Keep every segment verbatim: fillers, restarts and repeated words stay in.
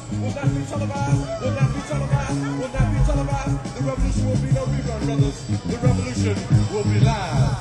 Will that be televised? Will that be televised? Will that be televised? The revolution will be no rerun, brothers. The revolution will be live.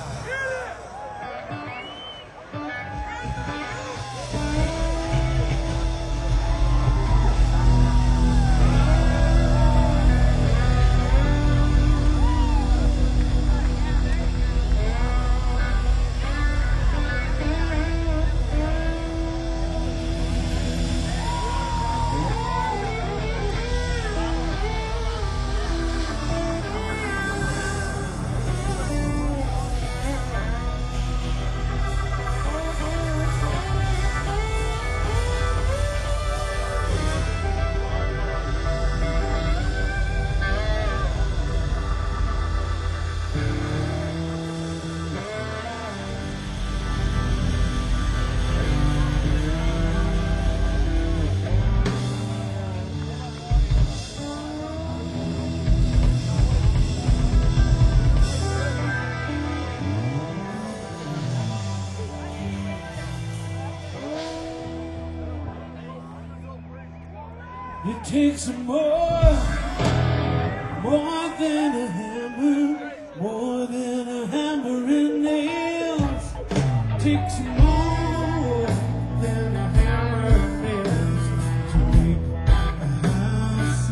It takes more, more than a hammer, more than a hammer and nails. It takes more than a hammer and nails to make a house,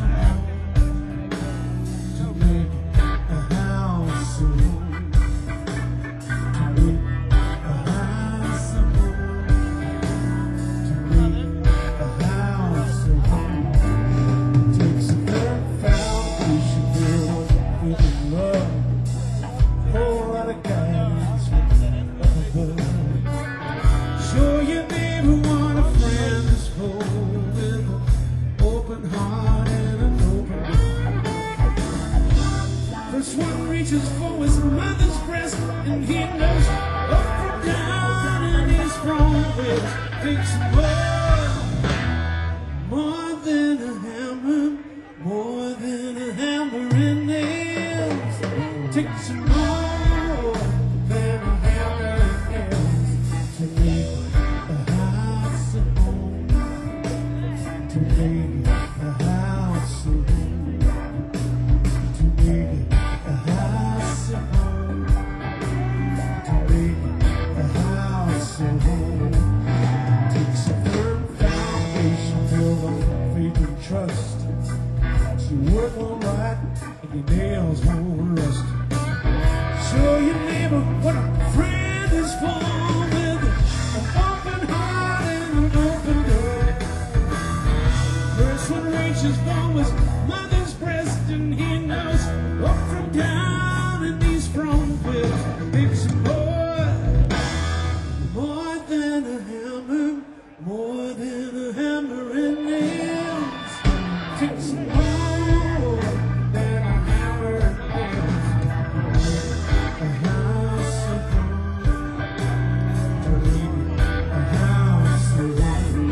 to make a house, to make a house, to make a house. First one reaches for his mother's breast, and he knows up from down, and he's from west. Takes more, more than a hammer, more than a hammer and nails. Takes more than a hammer and nails to make a house of home, to make a house of home, to make a house of home, to make a house of home. Takes a firm foundation built on faith and trust. So work won't right and your nails won't rust. Show your neighbor what a friend is for, with an open heart and an open door. First one reaches for his mother's breast, and he knows up from down, and he's from west. Takes more, more than a hammer, more than a hammer and nails. Takes more than a hammer and nails. A house of home, to make a house of home.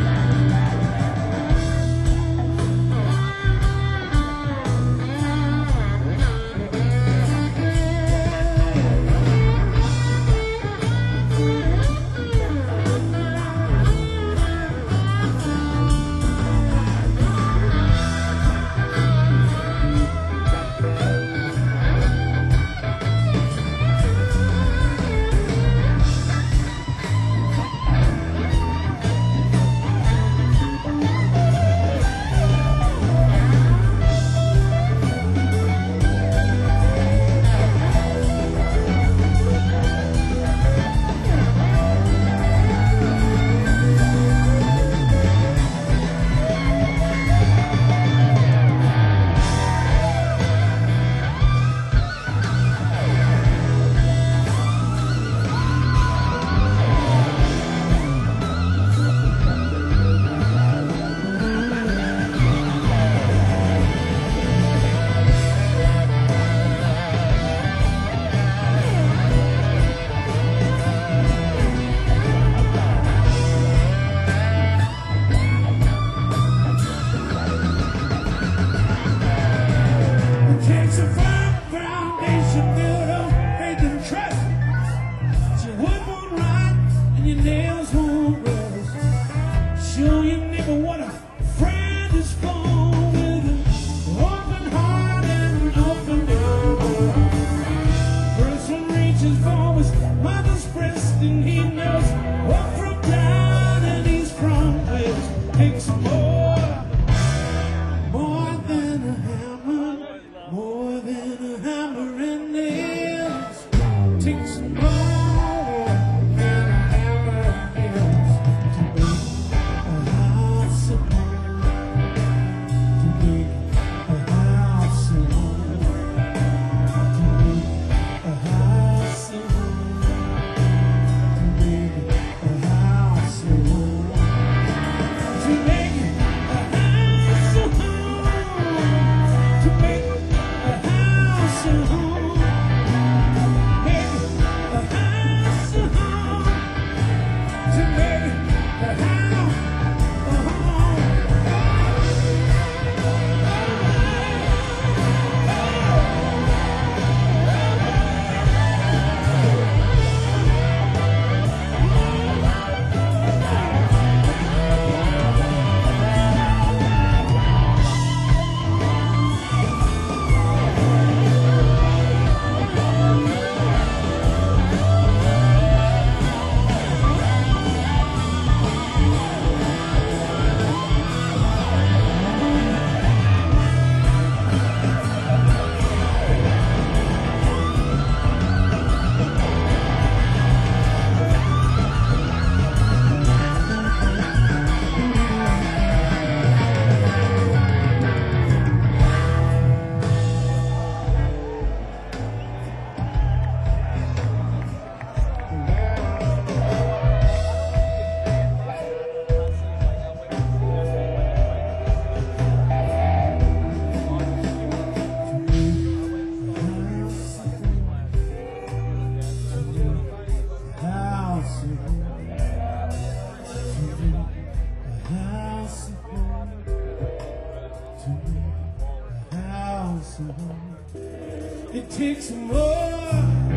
It takes more,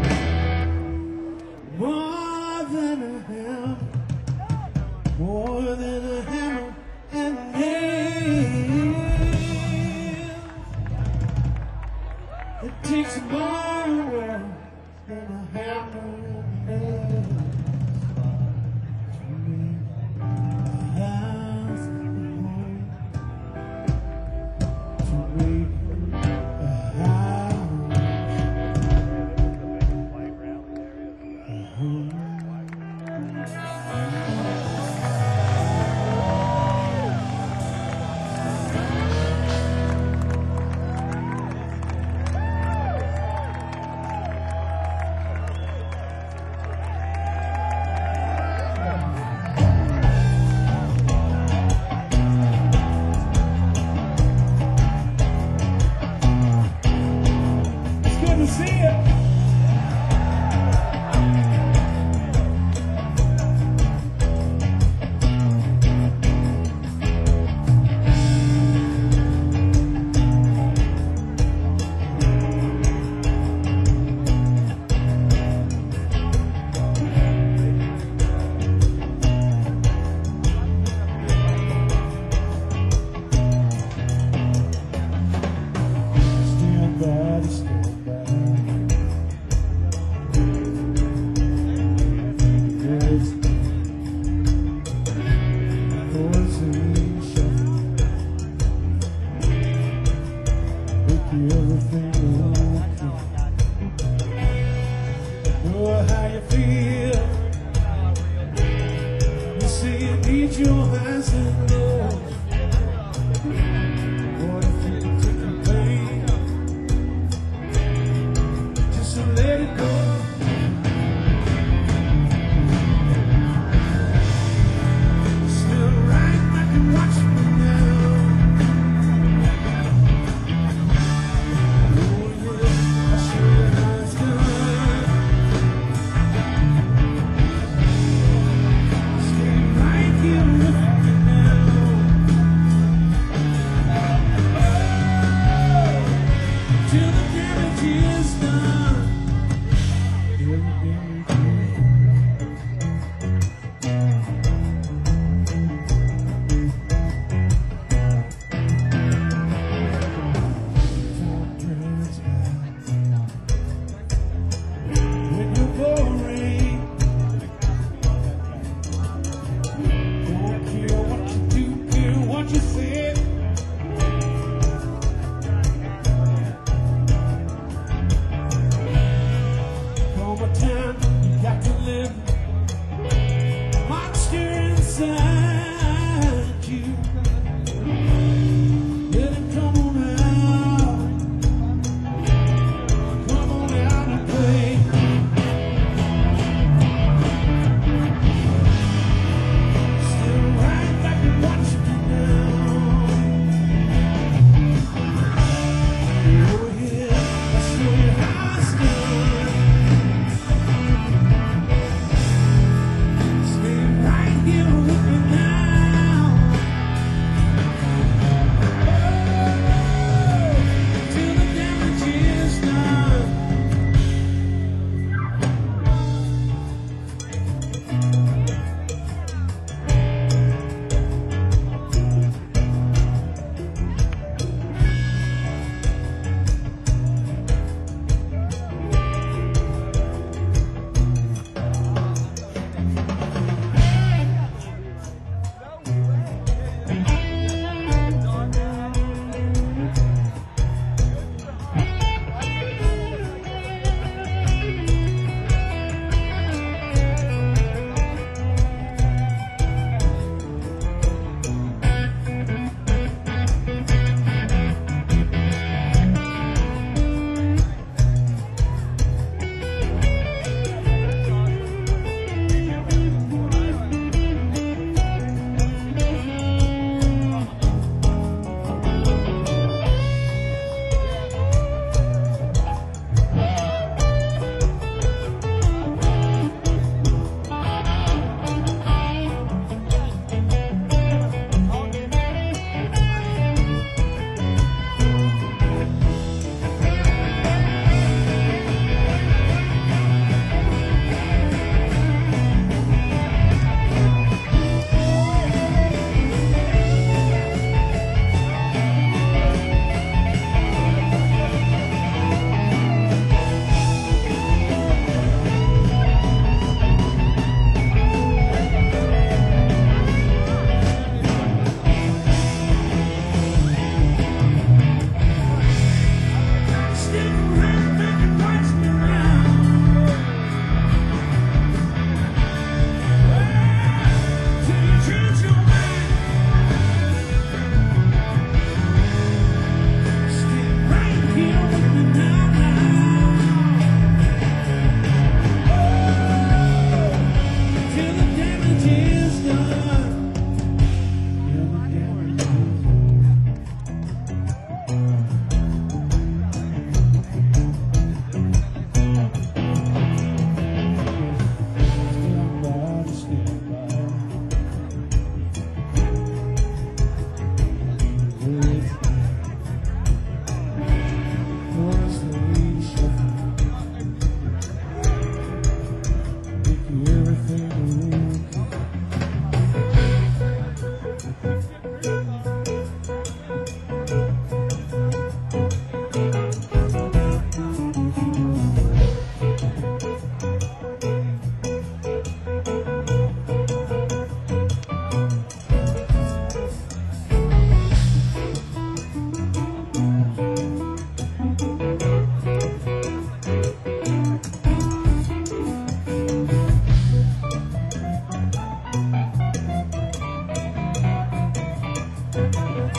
more than a hammer, more than a hammer and nail. It takes more than a hammer and nail to make a house and home, to make a house, a home. It's good to see you. Stand by, stand by. There's poison shuffle. Make everything okay. Know how you feel. You say you need your hands and lows. What if you can take the pain? Just to let it go. Still right back and watch me now. Oh yeah.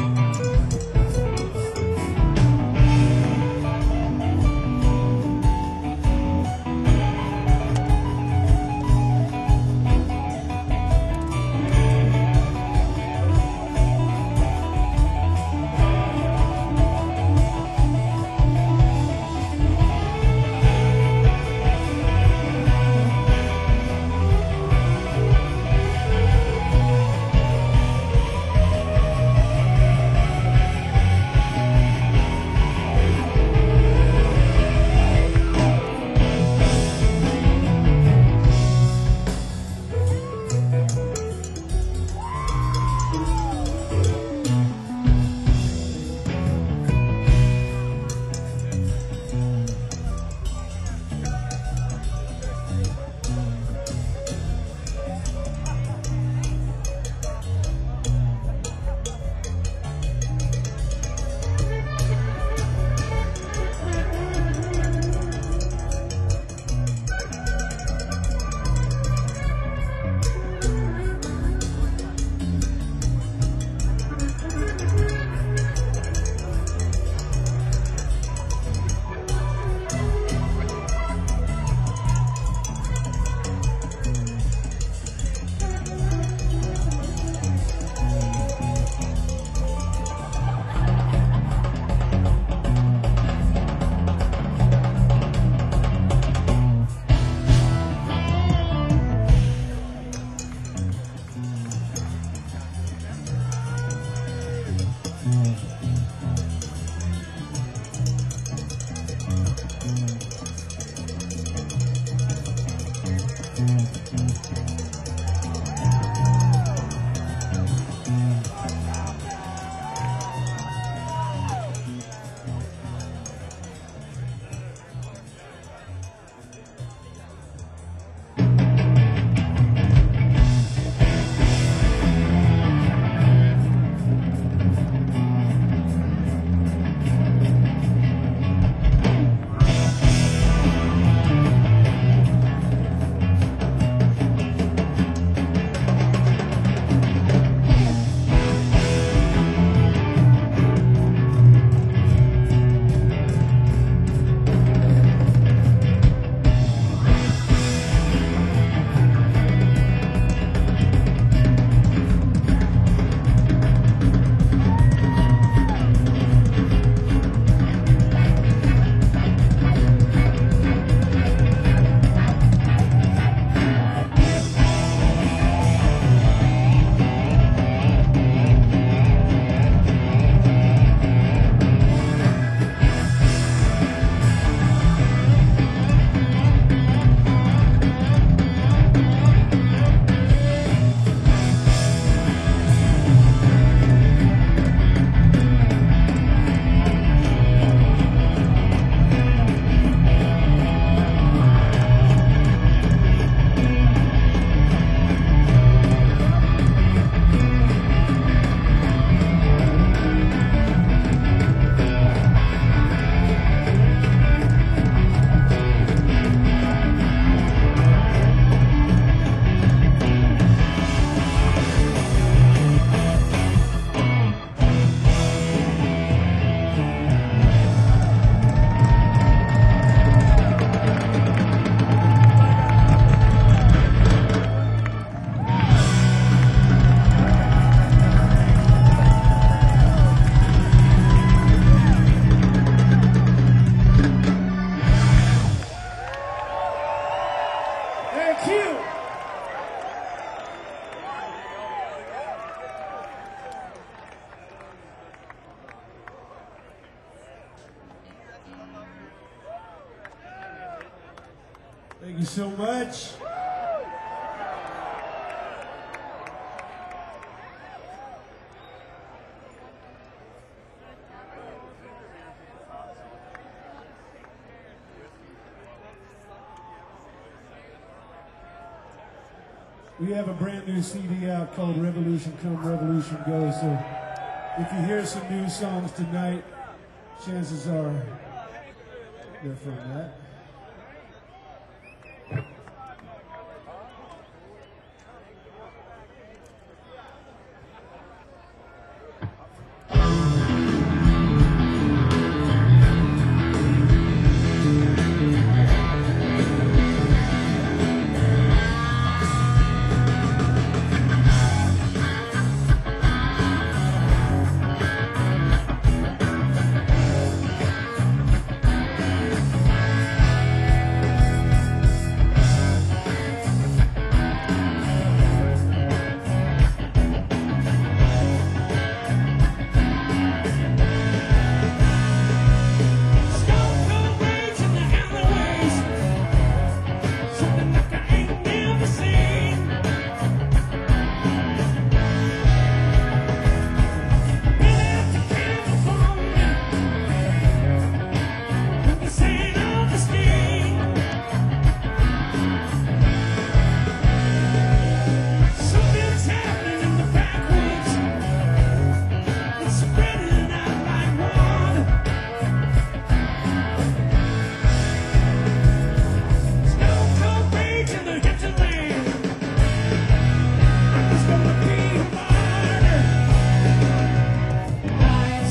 Thank you so much. We have a brand new C D out called Revolution Come, Revolution Go. So if you hear some new songs tonight, chances are they're from that.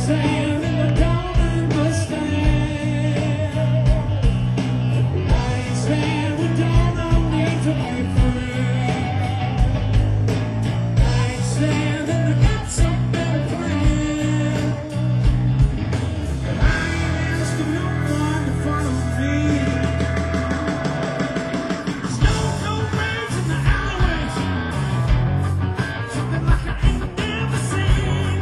saying that I don't understand. I ain't saying we don't all need to be free. I ain't saying that I got some better plan. I ain't asking no one to follow me. There's no cold rains in the alleyways, something like I ain't never seen.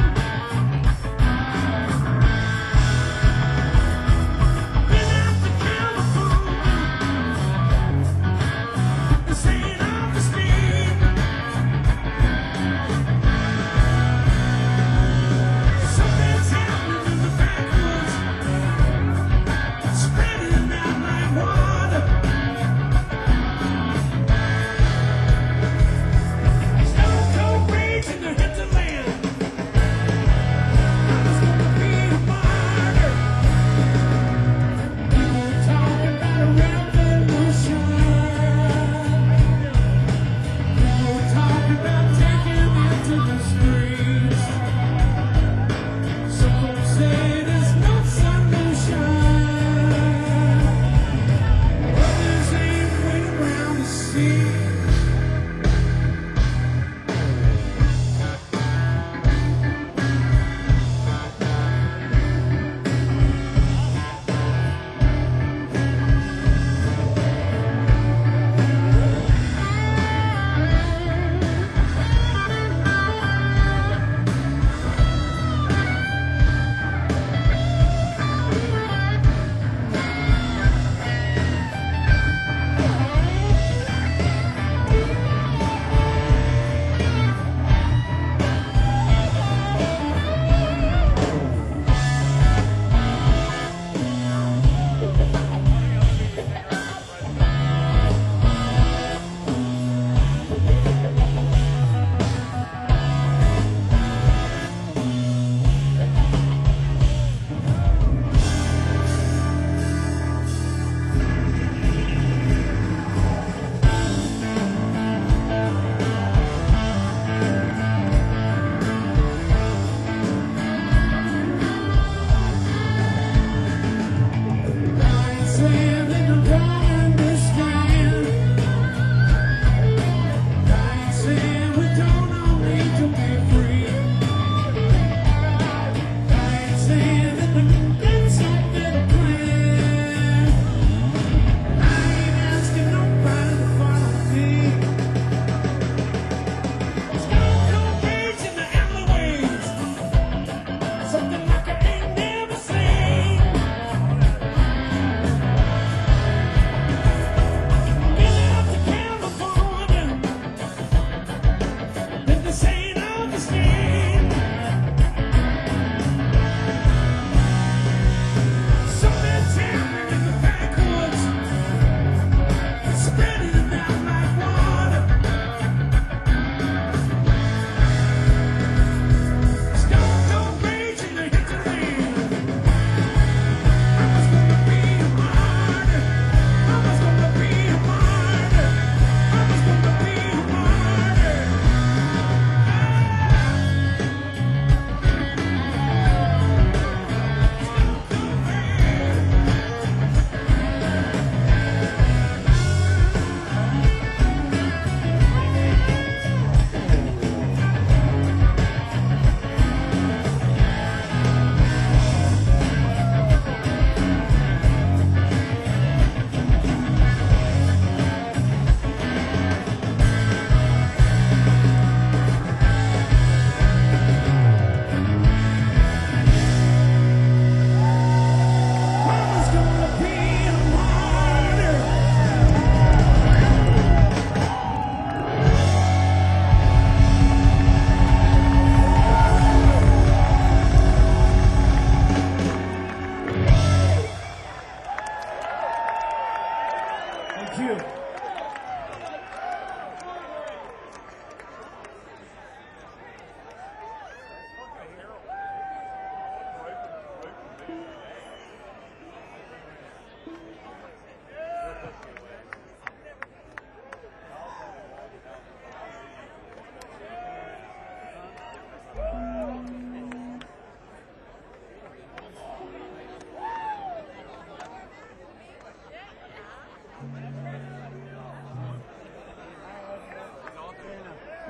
Been out to California, this ain't off the steam. Something's happening in the backwoods, spreading out like water. There's no cold rains in the hinterland. I was gonna be a martyr. People talking about a revolution. People talking about taking it to the streets. Some folks say there's no solution. Others ain't waiting around to see.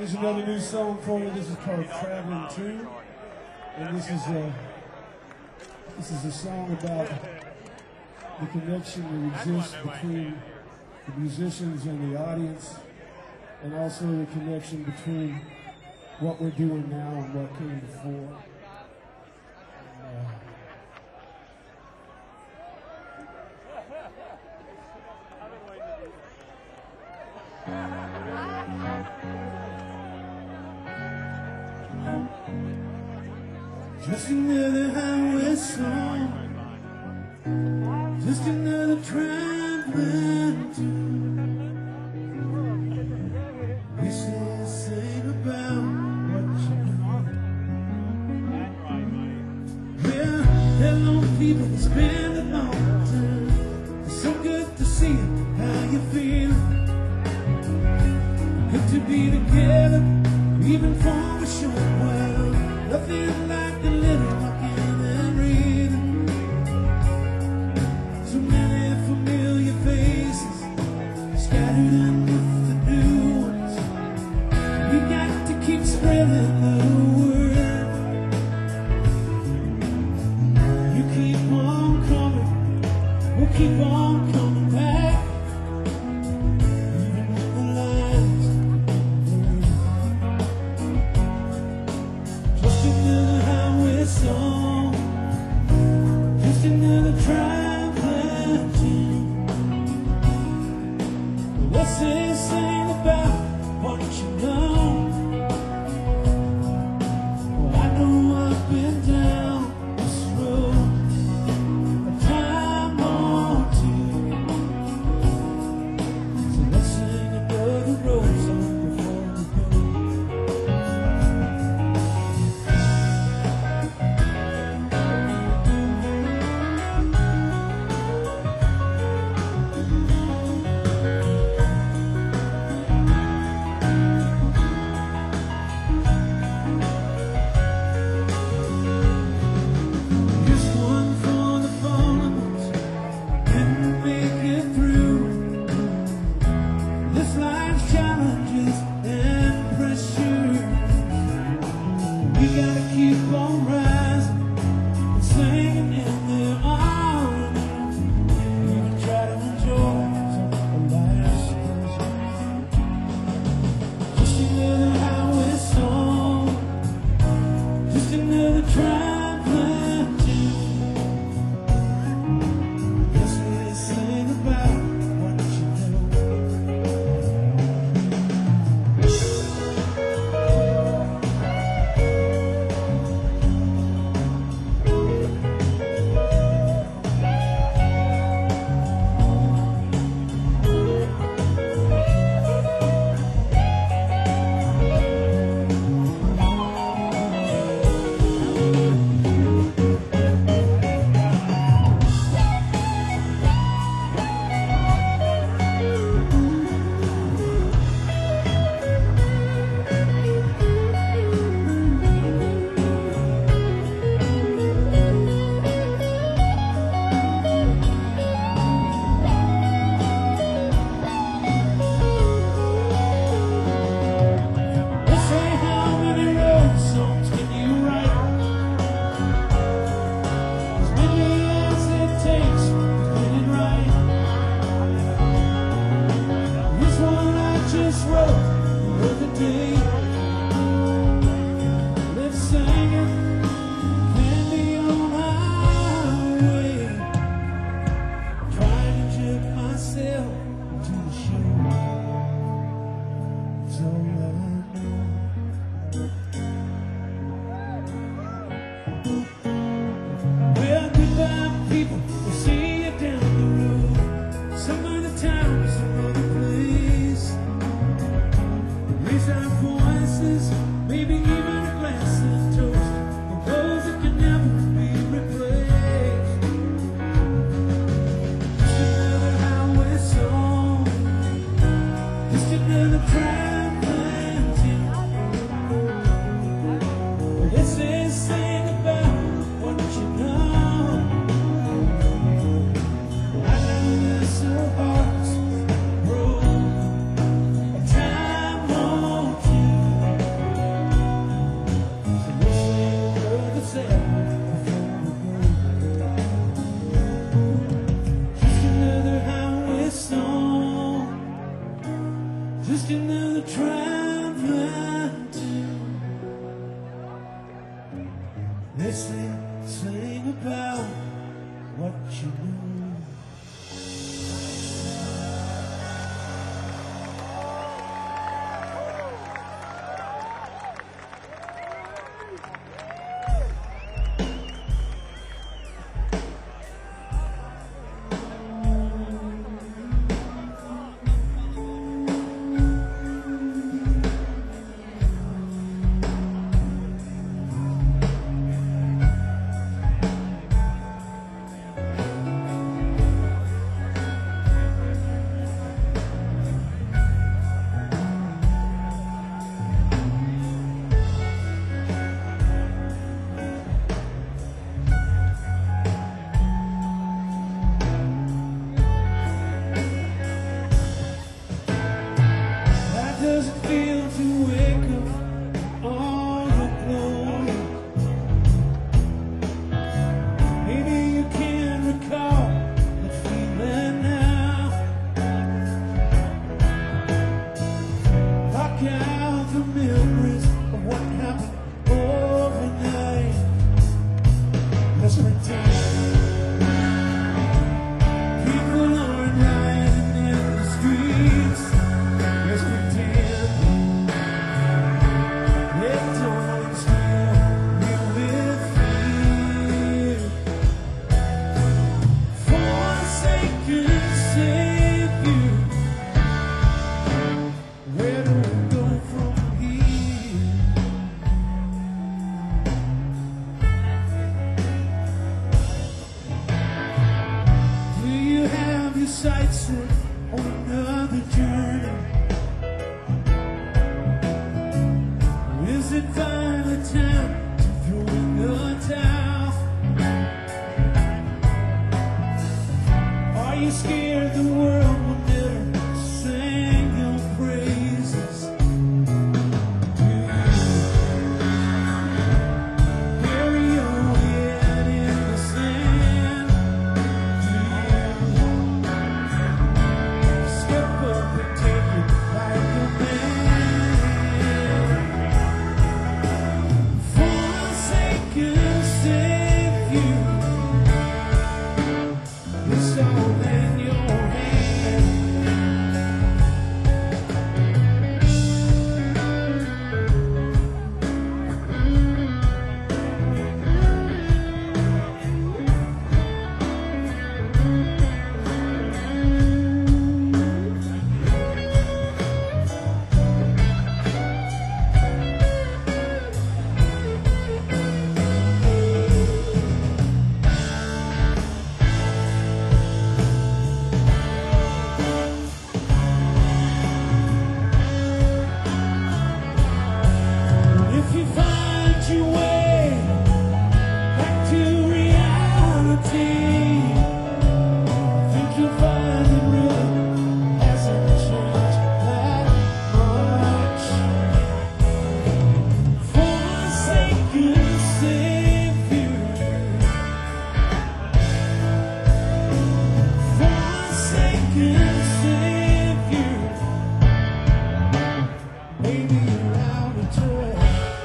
Here's another new song for you. This is called Traveling Tune. And this is a, this is a song about the connection that exists between the musicians and the audience, and also the connection between what we're doing now and what came before. And, uh, Just another highway song, just another traveling tune. This is sing about what you know. Yeah, hello people, it's been a long time. It's so good to see you, how you feeling? Good to be together, even for a short while. Nothing like the little walking and reading. So many familiar faces scattered in with the new ones. We got to keep spreading the word. You keep on coming, we'll keep on coming back. Even when the lines just another highway song, just another traveling tune. What's this saying about what you know? Well, I know I've been down this road a time or two. about what you know. Does it feel to wake up all aglow? Maybe you can recall that feeling now. Block out the memories of what happened overnight. Let's pretend people aren't riding in the streets. Let's pretend sights set on another journey. Is it finally time to throw in the towel? Are you scared the world will never sing your praises? Do you bury your head in the sand? Do you step up and take it like a man? Forsaken Savior, it's all in your hand. If you find your way back to reality, think you'll find it really hasn't changed that much. Forsaken Savior, forsaken Savior, maybe you're out of touch.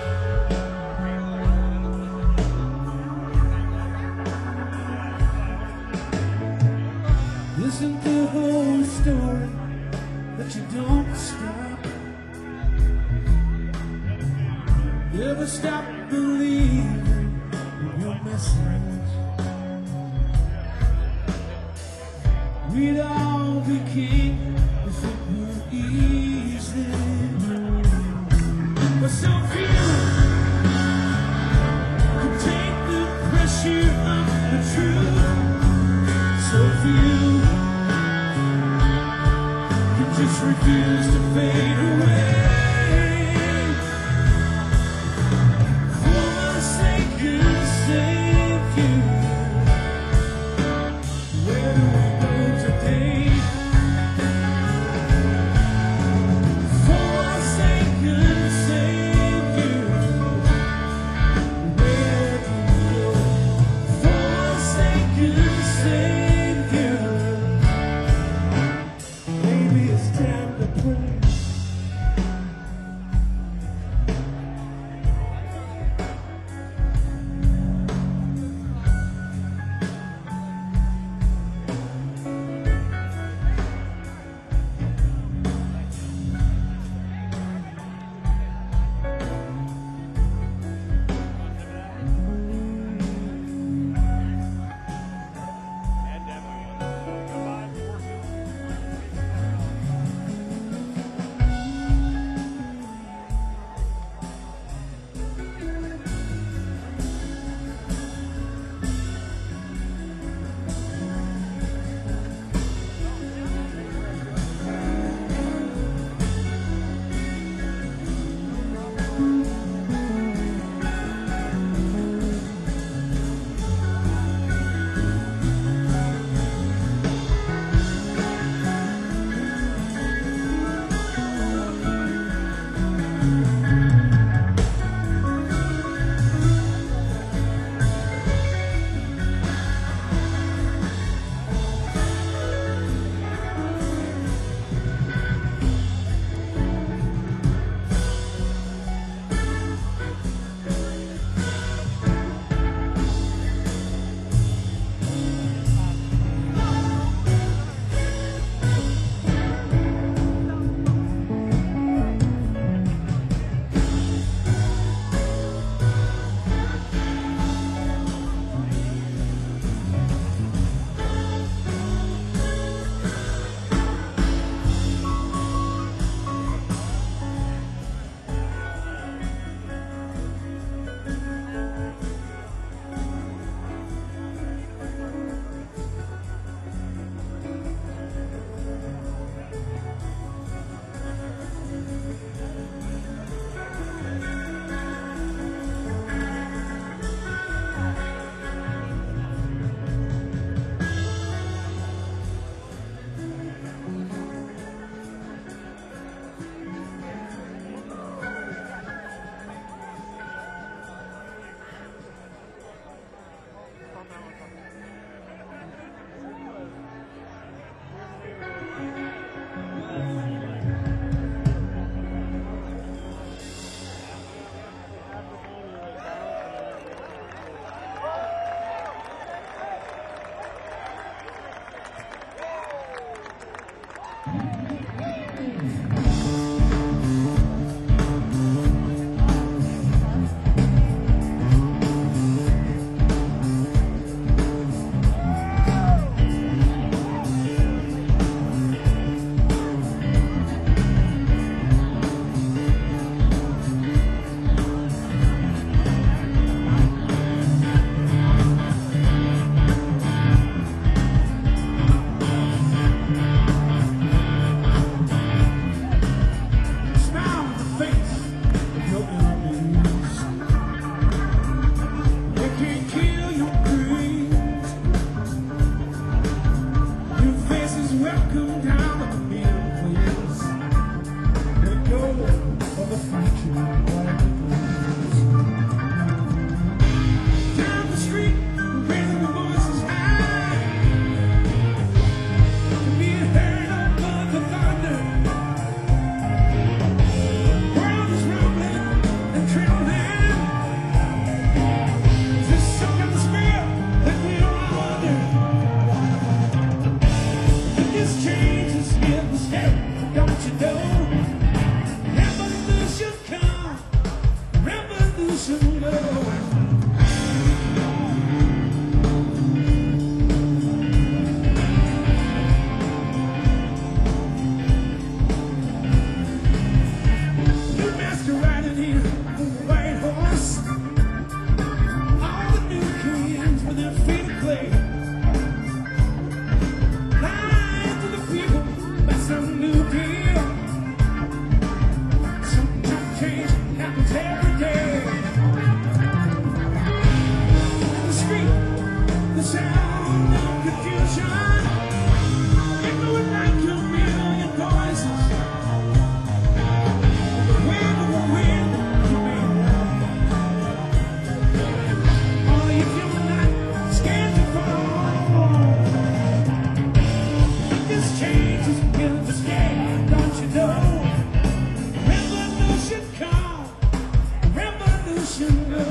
Isn't the whole story that you don't stop? Never stop believing in your message. We'd all be king if it were easy, but so few could take the pressure of the truth. So few could just refuse to fade away. Forsaken Savior, where do we go today? Forsaken Savior, where do we go? Forsaken Savior, maybe it's time to pray. sound of confusion, echoing like a million voices. The wind of the wind to me. Oh, if you're not scared to fall, this change is here to stay, don't you know? Revolution come, revolution go.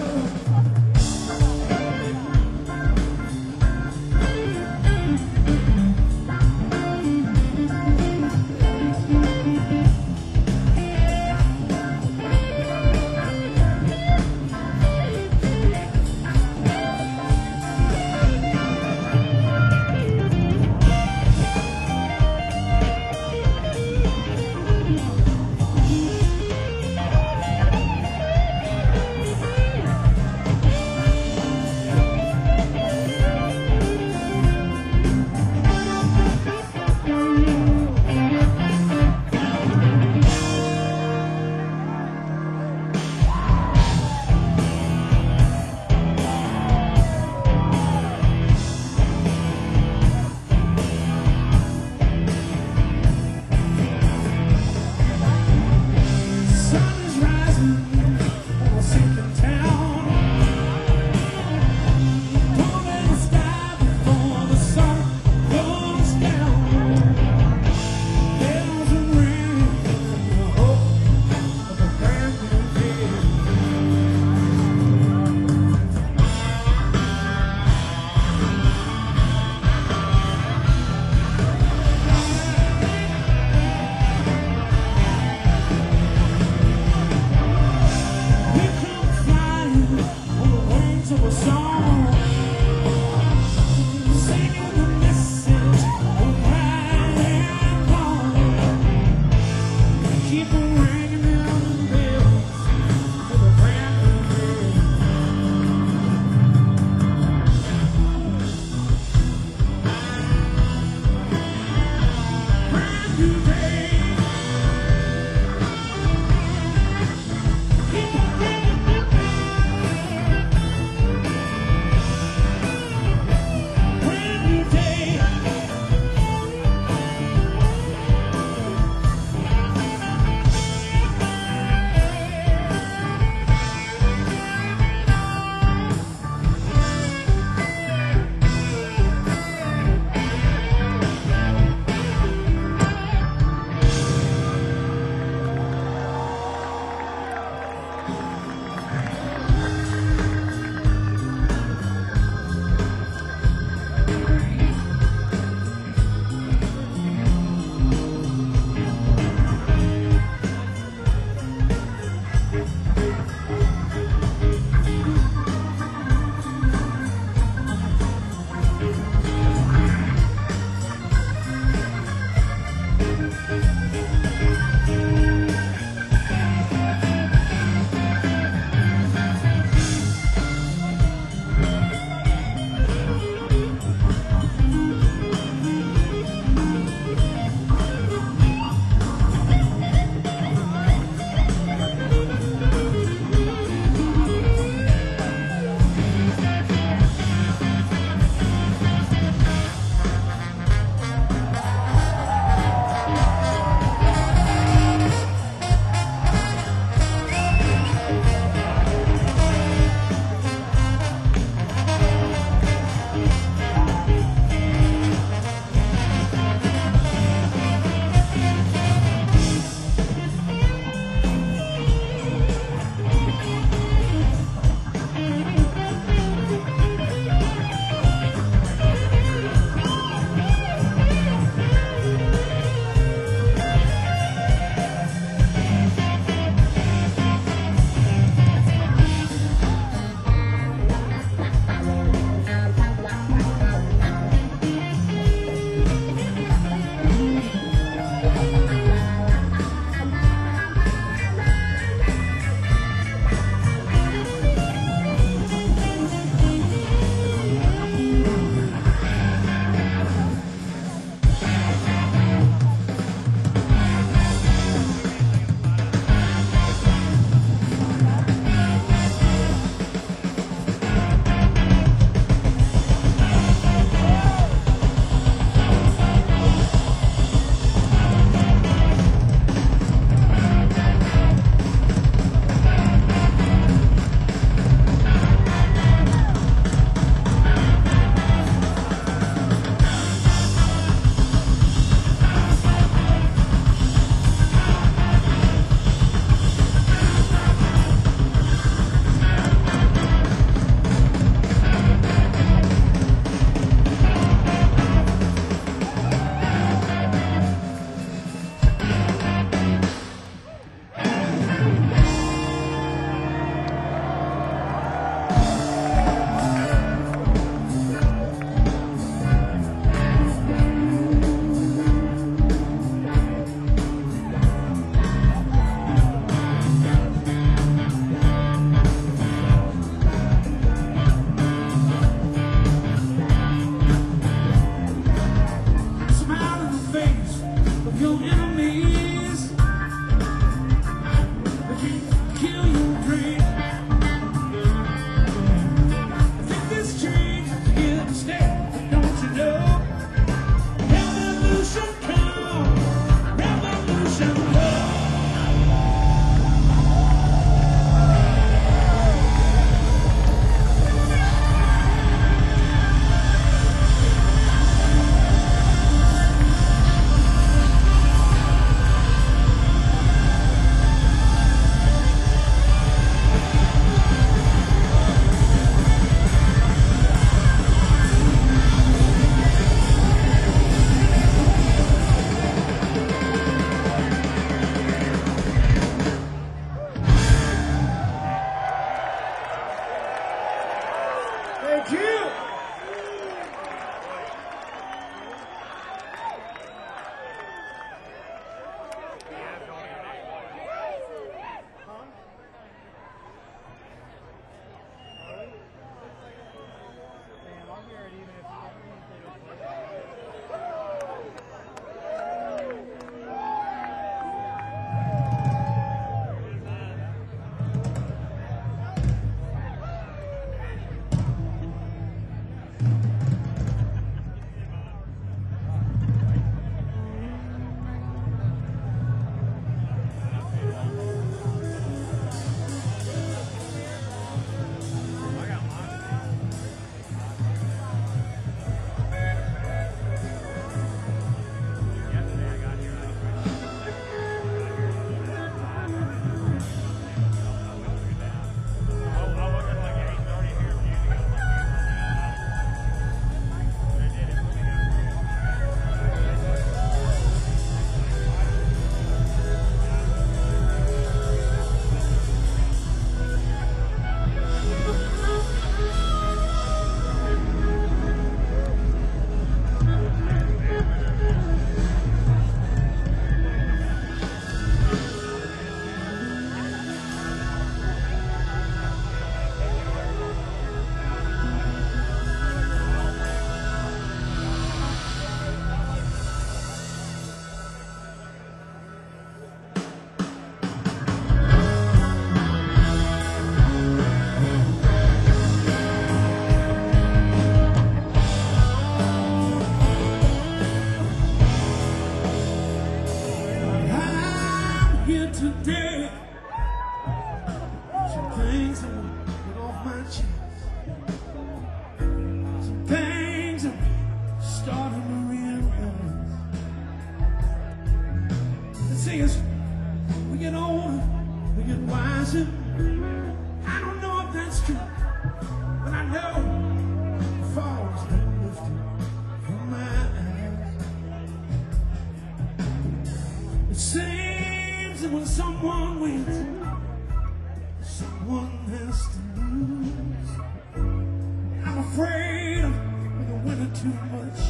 reason when someone wins, someone has to lose. I'm afraid of the winner too much.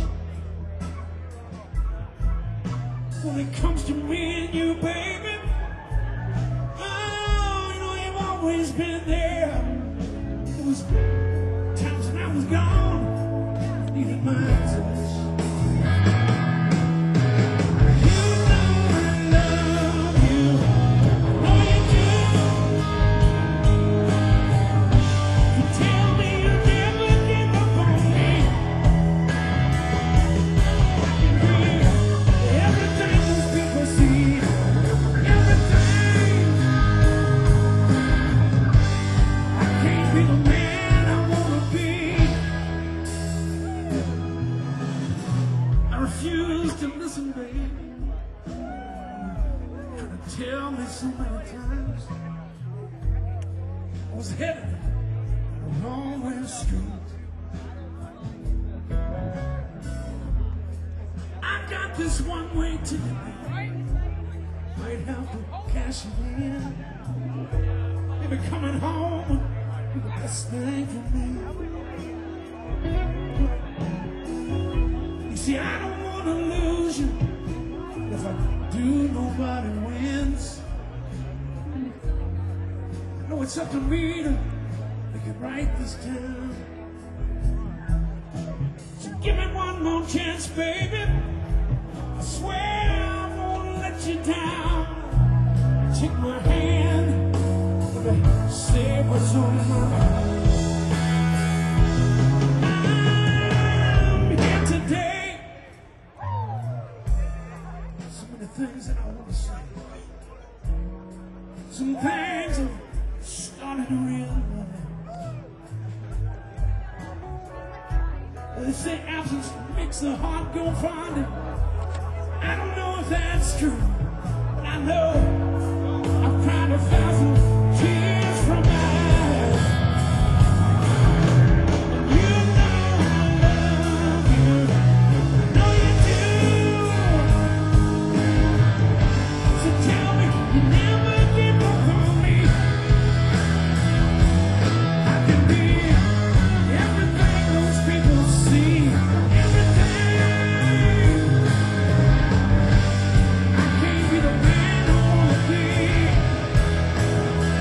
When it comes to me and you, baby, oh, you know you've always been there. It was times when I was gone, needed my touch. Tell me so many times I was headed the wrong way street. I got this one-way ticket, might have to cash it in. Maybe coming home would be the best thing for me. You see, I don't want to lose you. If I do, nobody wins. I know it's up to me to make it right this time. So give me one more chance, baby. I swear I won't let you down. Take my hand, baby, say what's on my mind. I'm here today. So many things that I want to say. Some things I've started to realize. They say absence makes the heart go fonder. I don't know if that's true, but I know I've cried a thousand tears from my eyes. And you know I love you, I know you do. So tell me you never give up on me. I can be everything those people see, everything. I can't be the man I wanna be.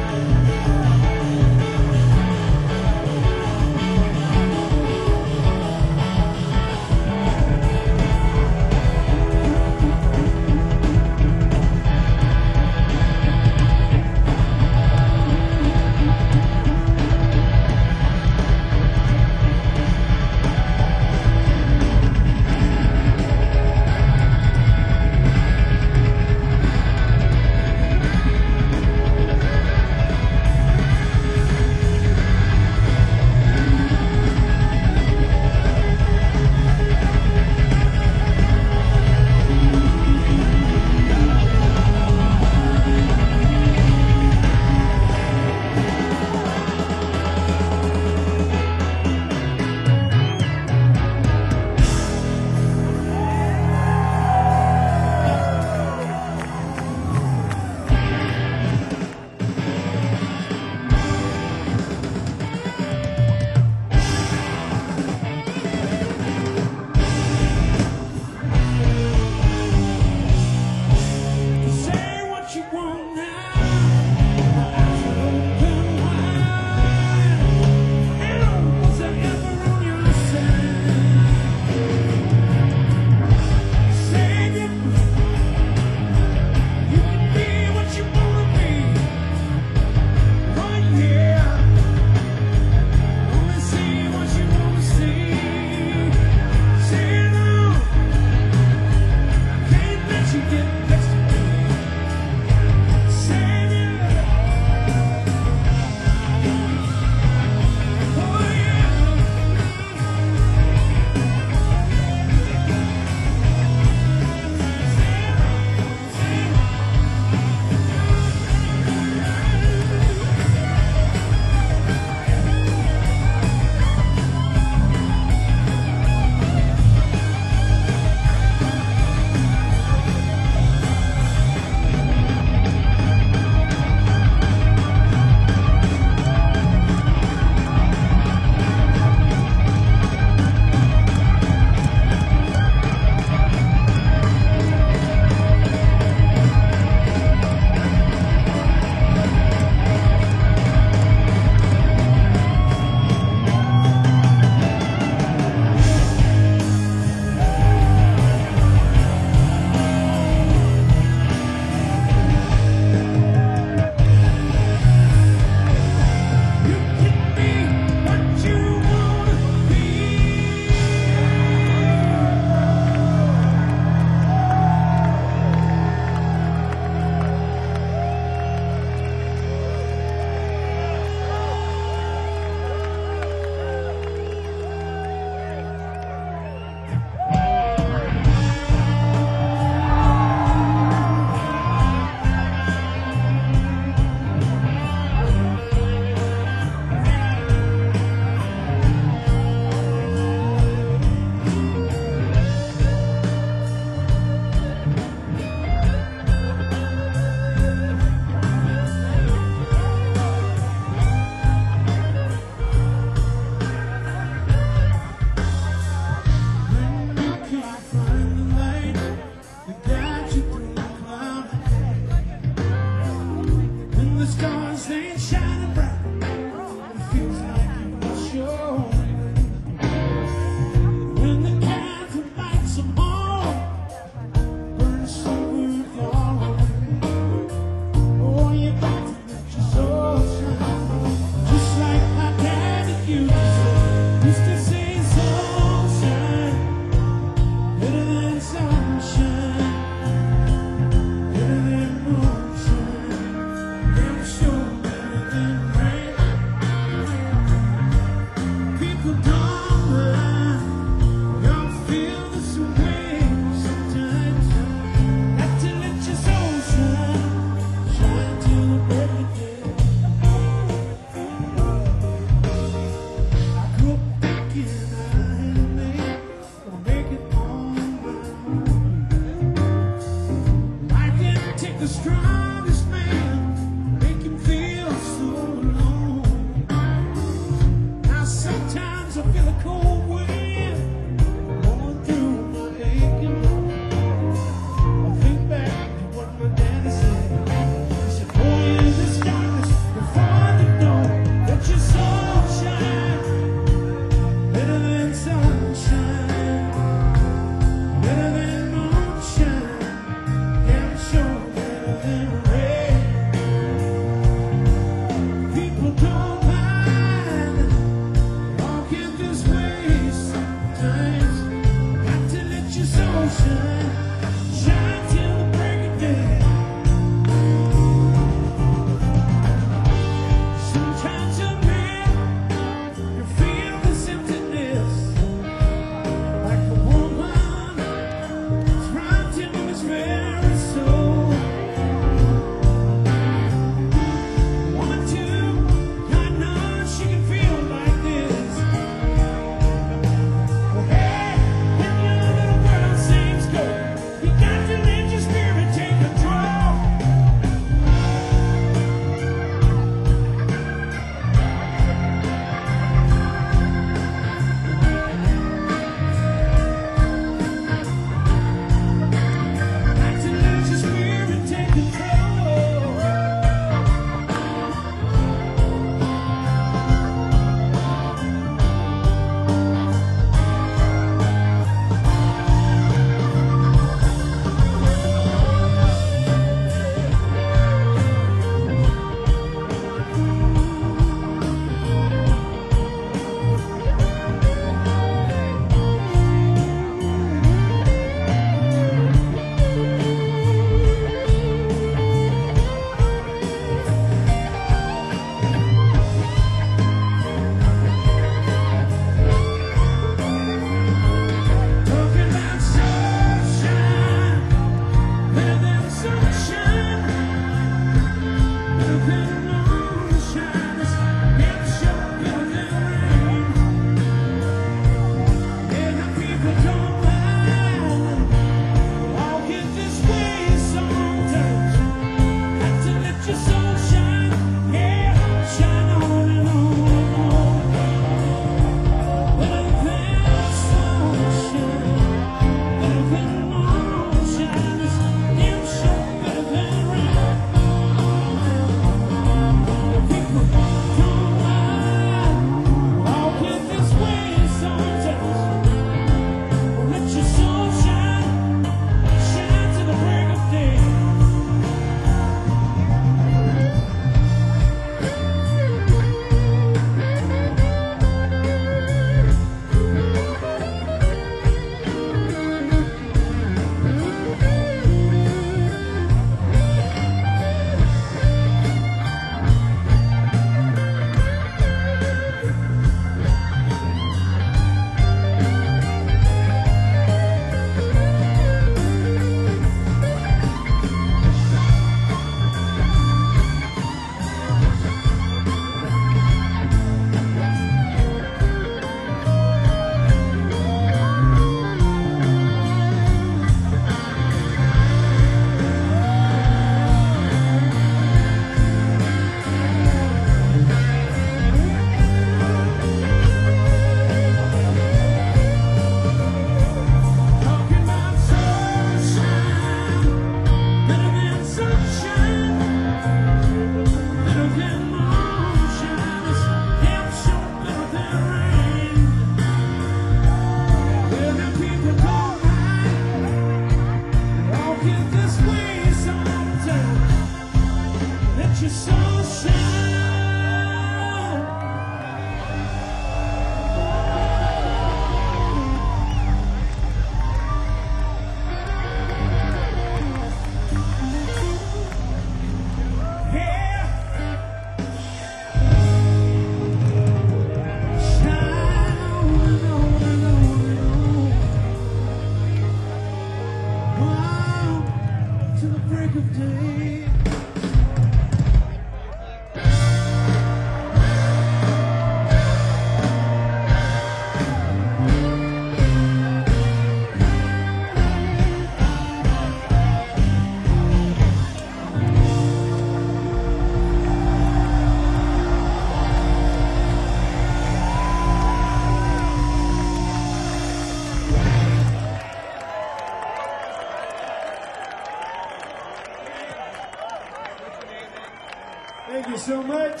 so much.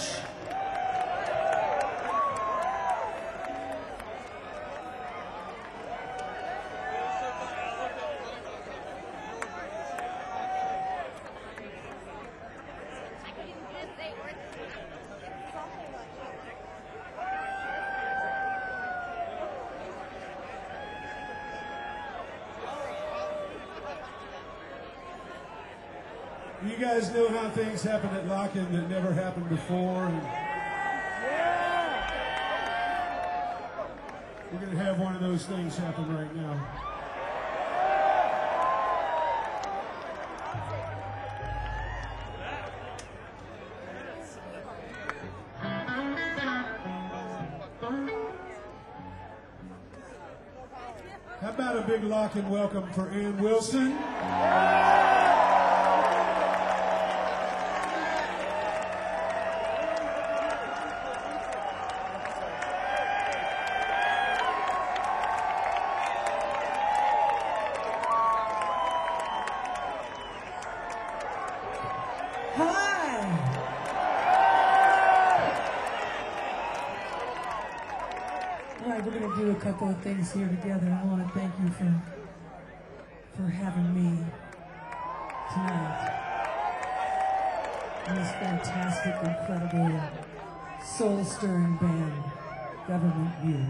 You guys know how things happen at Lock-In that never happened before. And we're going to have one of those things happen right now. How about a big Lock-In welcome for Ann Wilson? We're going to do a couple of things here together. I want to thank you for for having me tonight in this fantastic, incredible, soul-stirring band, Government View.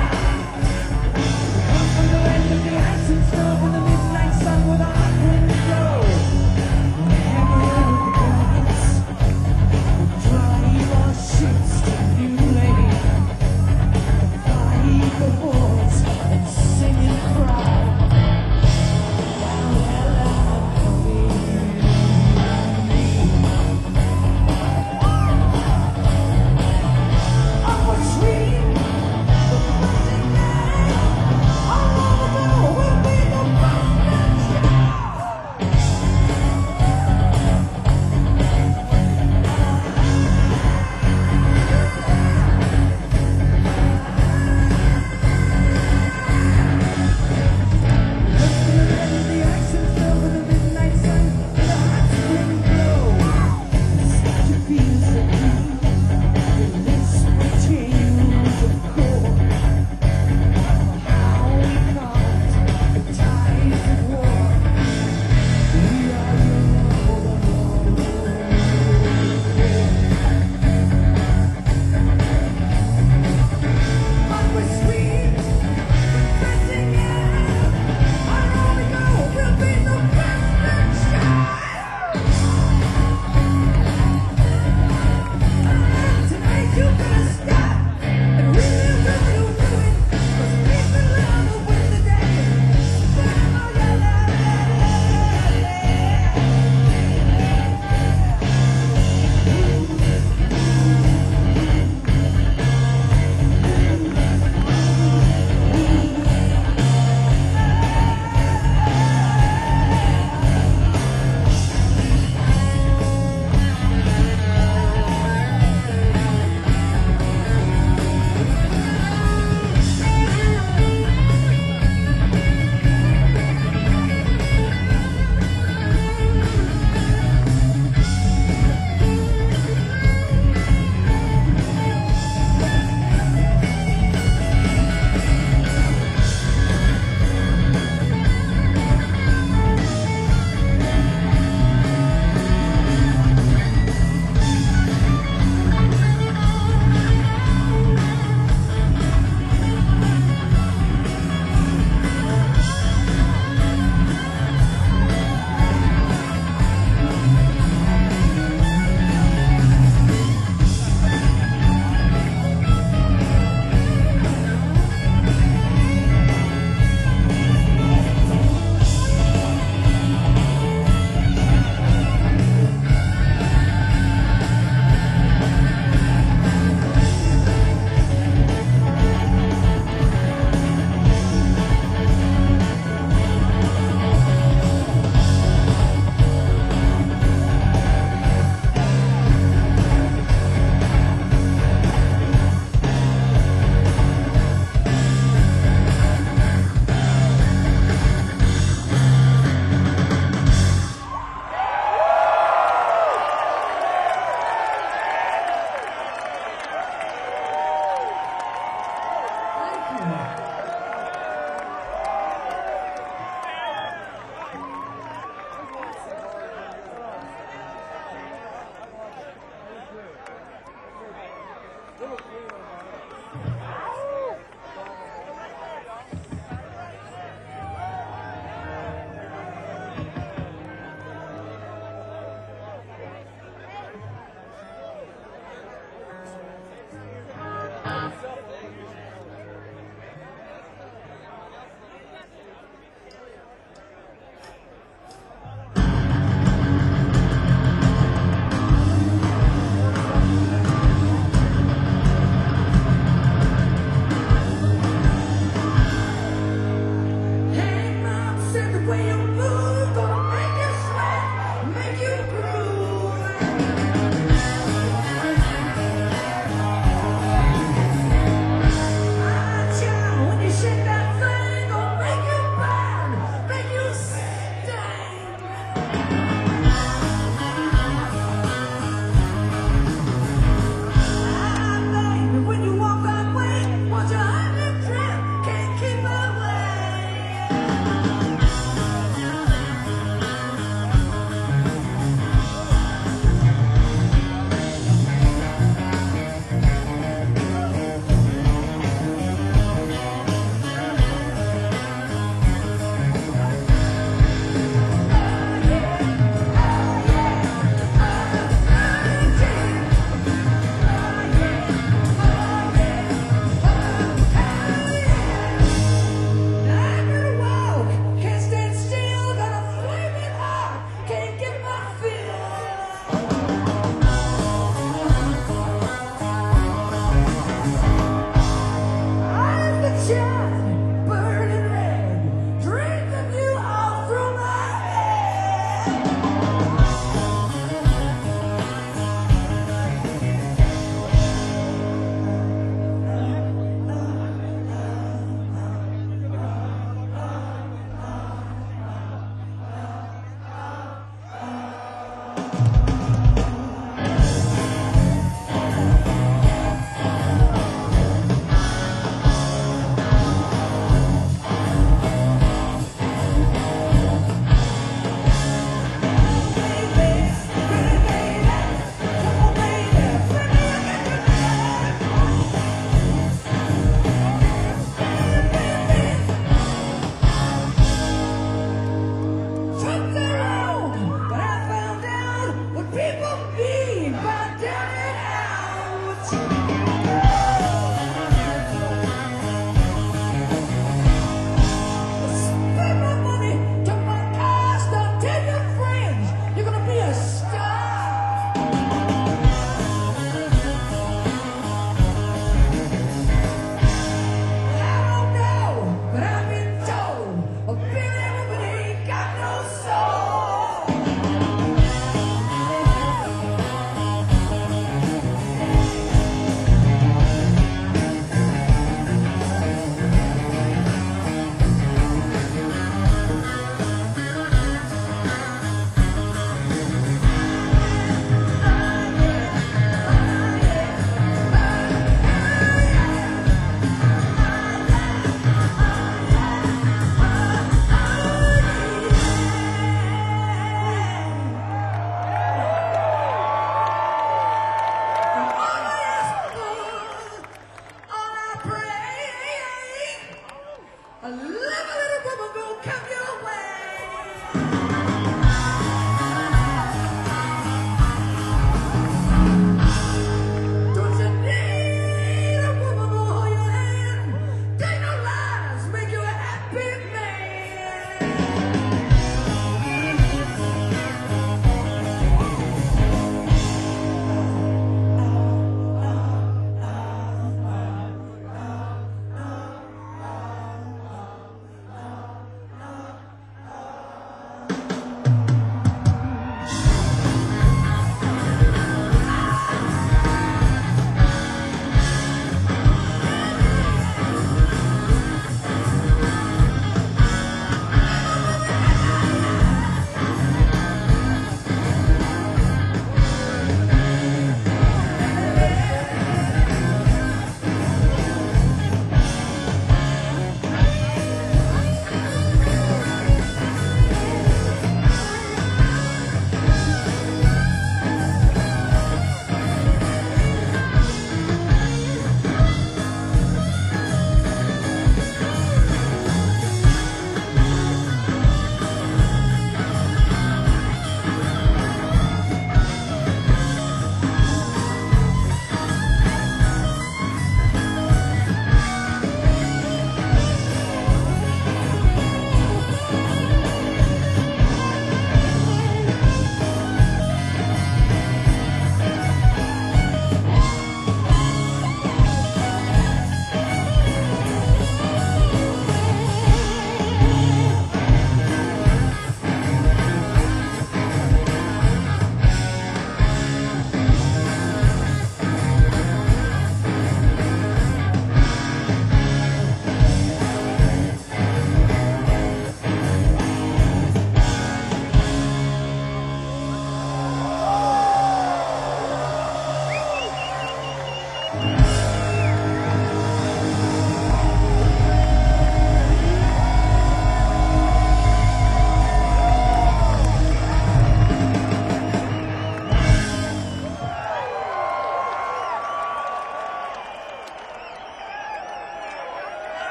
When the midnight sun with a Hey, mom said the way you move gonna make you sweat, make you groove. Ah, child, when you shake that thing, gonna make you burn, make you sting. Ah, baby, when you walk that way, want your honey drip, can't keep away.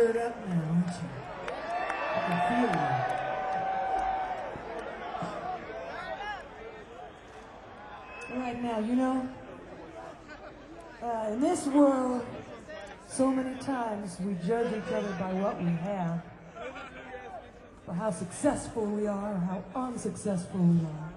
fired up now, aren't you? I can feel you. All right, now, you know, uh, in this world, so many times we judge each other by what we have, by how successful we are, or how unsuccessful we are.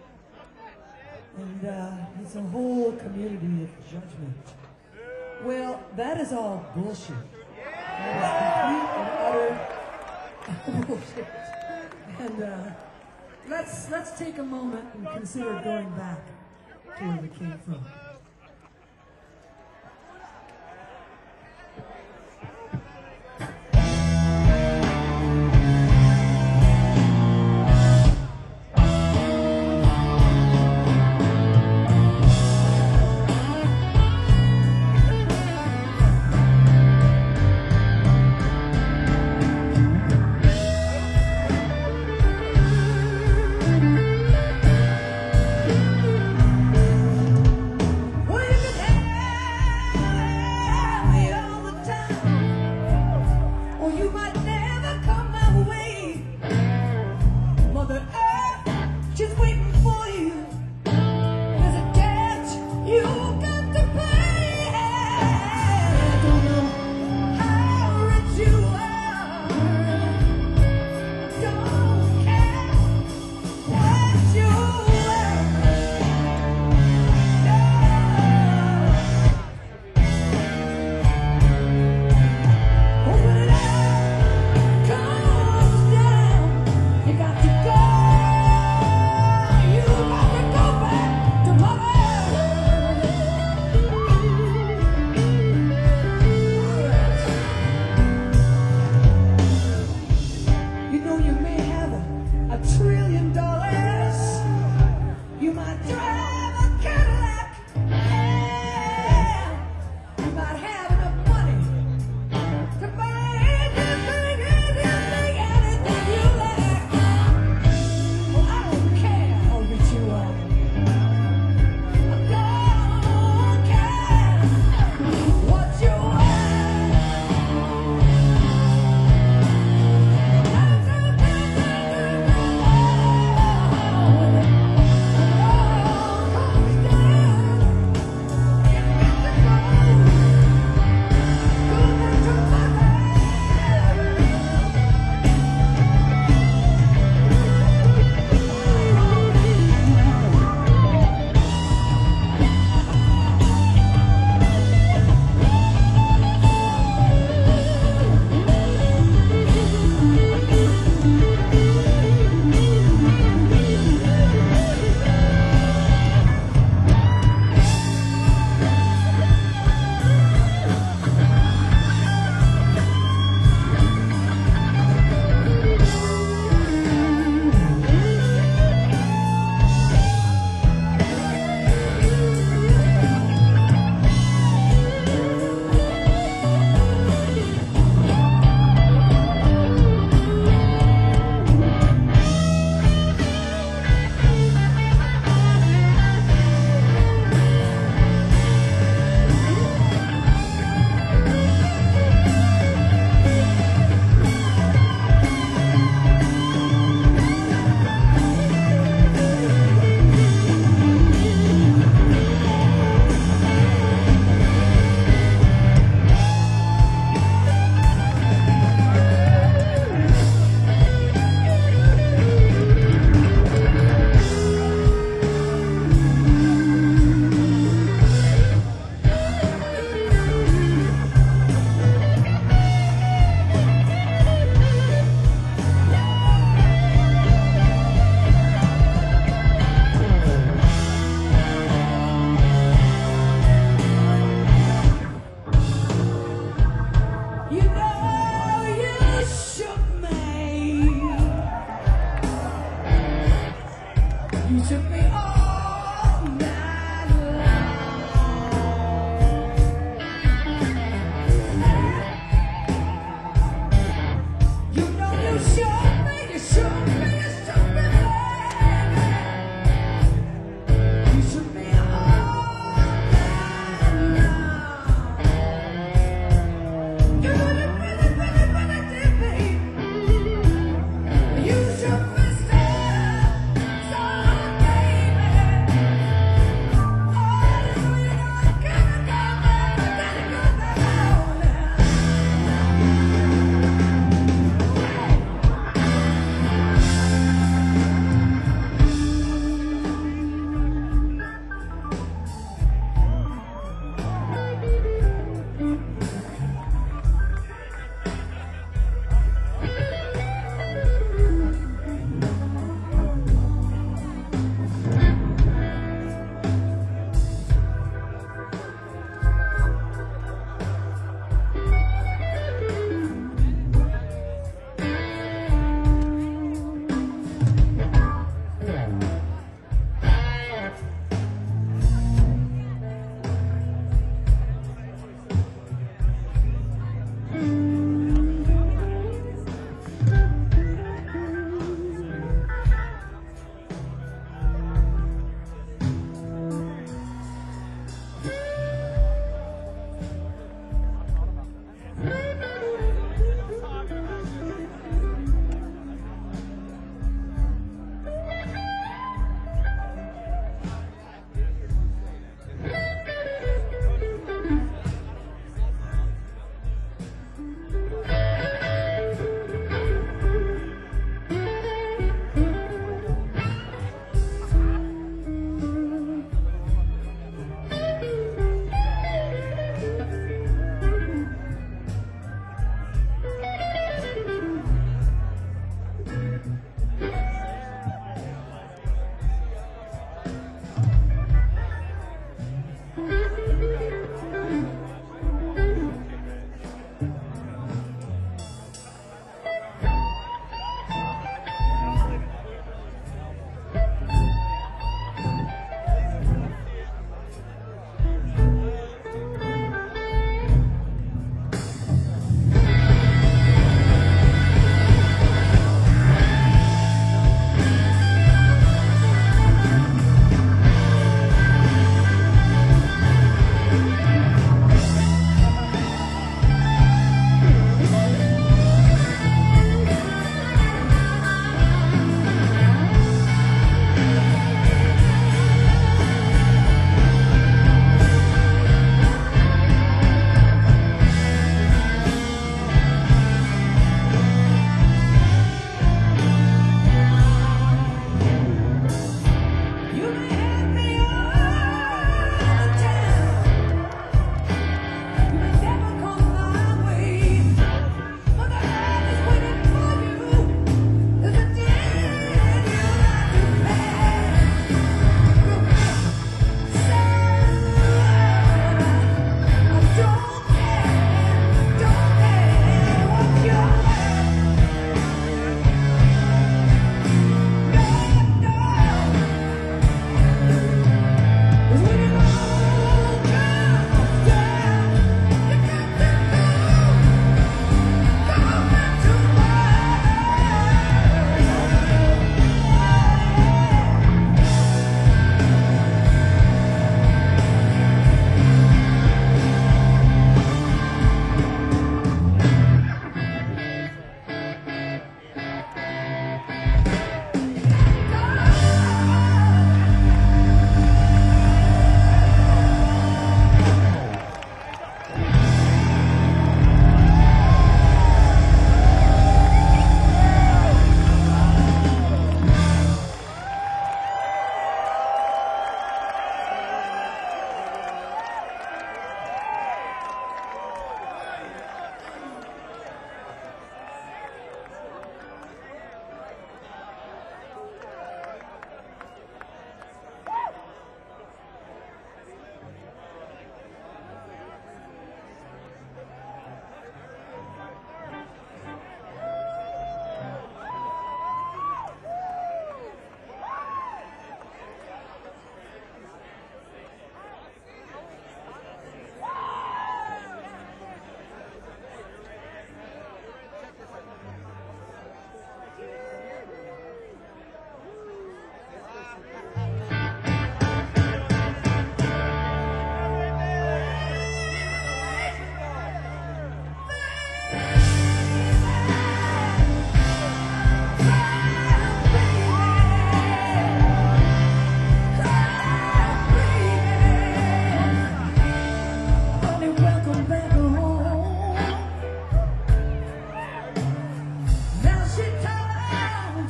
And uh, it's a whole community of judgment. Well, that is all bullshit. That is complete and utter bullshit. And uh, let's let's take a moment and consider going back to where we came from.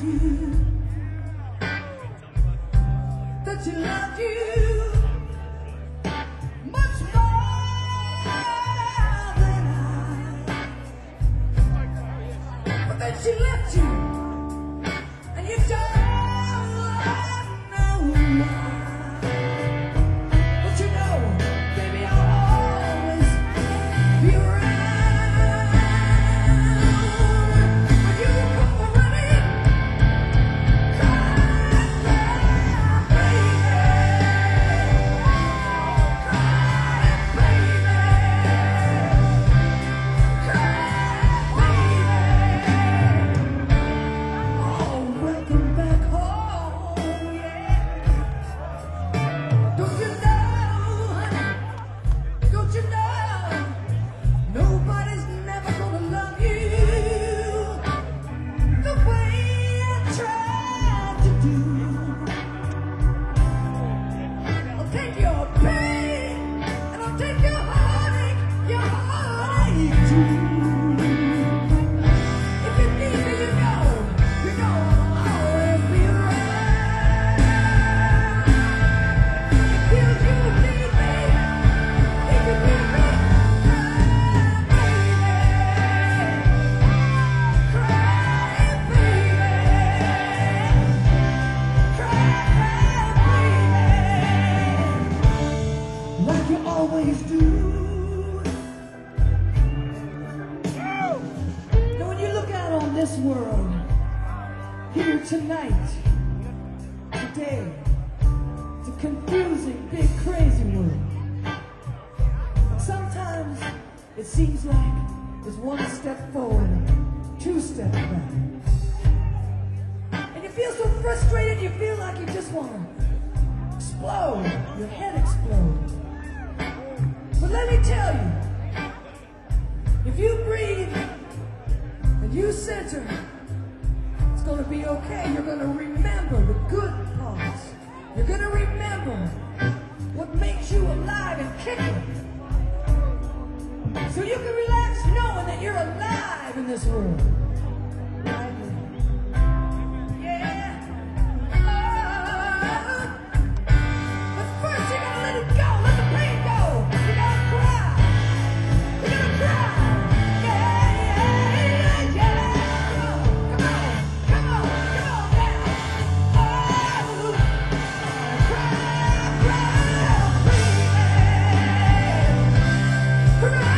you, that she loved you much more than I. But then she left you, and you don't know why. But you know, baby, I'll always be around. When you come running, cry, cry, baby. Cry, baby. Cry, baby. Oh, welcome back home, yeah. Don't you know, honey? Don't you know? Nobody's never gonna love you the way I tried to do. I'll take your pain and I'll take your heartache, your heartache too. If you need me, you know, you know I'll always be around. If you need me, if you need me, cry, baby. Cry, baby. Like you always do. Now when you look out on this world, here tonight, today, it's a confusing, big, crazy world. Sometimes it seems like it's one step forward, two steps back. And you feel so frustrated, you feel like you just want to explode, your head explodes. But let me tell you, if you breathe and you center, it's going to be okay. You're going to remember the good parts. You're going to remember what makes you alive and kicking. So you can relax knowing that you're alive in this world. Right now. Yeah. Oh. But first you gotta let it go. Let the pain go. You gotta cry. You gotta cry. Yeah, yeah, yeah. Come on, come on, come on now. Oh. Cry, cry, baby. Cry.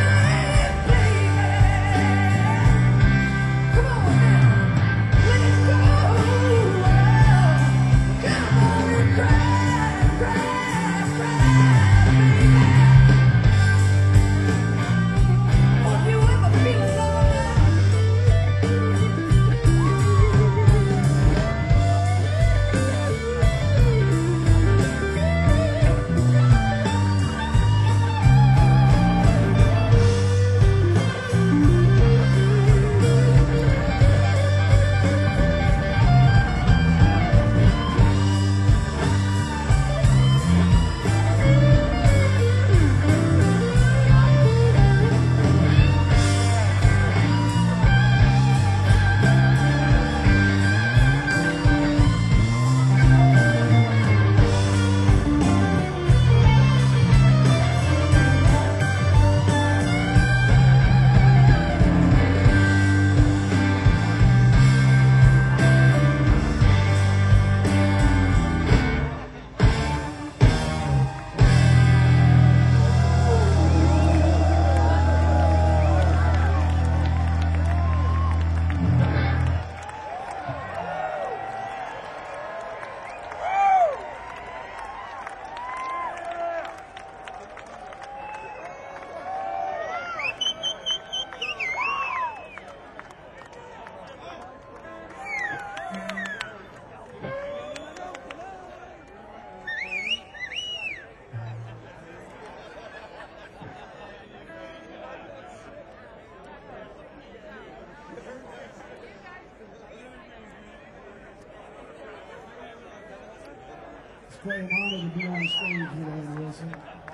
It's quite an honor to be on the stage with Ann Wilson.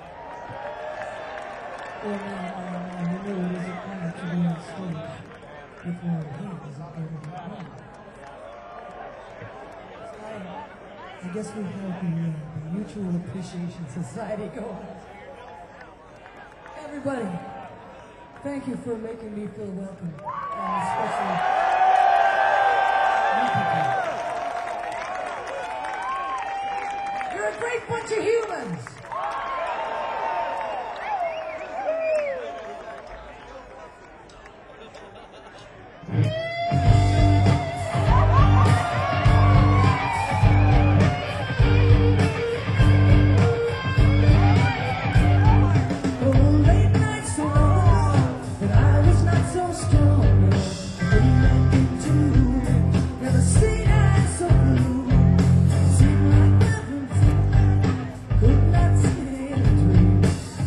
Well, now, uh, you know it is an honor to be on stage with one of his. I, I guess we have the, uh, the Mutual Appreciation Society going. Everybody, thank you for making me feel welcome, and especially you people. You're a great bunch of humans.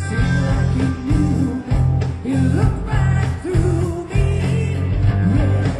You look back through me, yeah.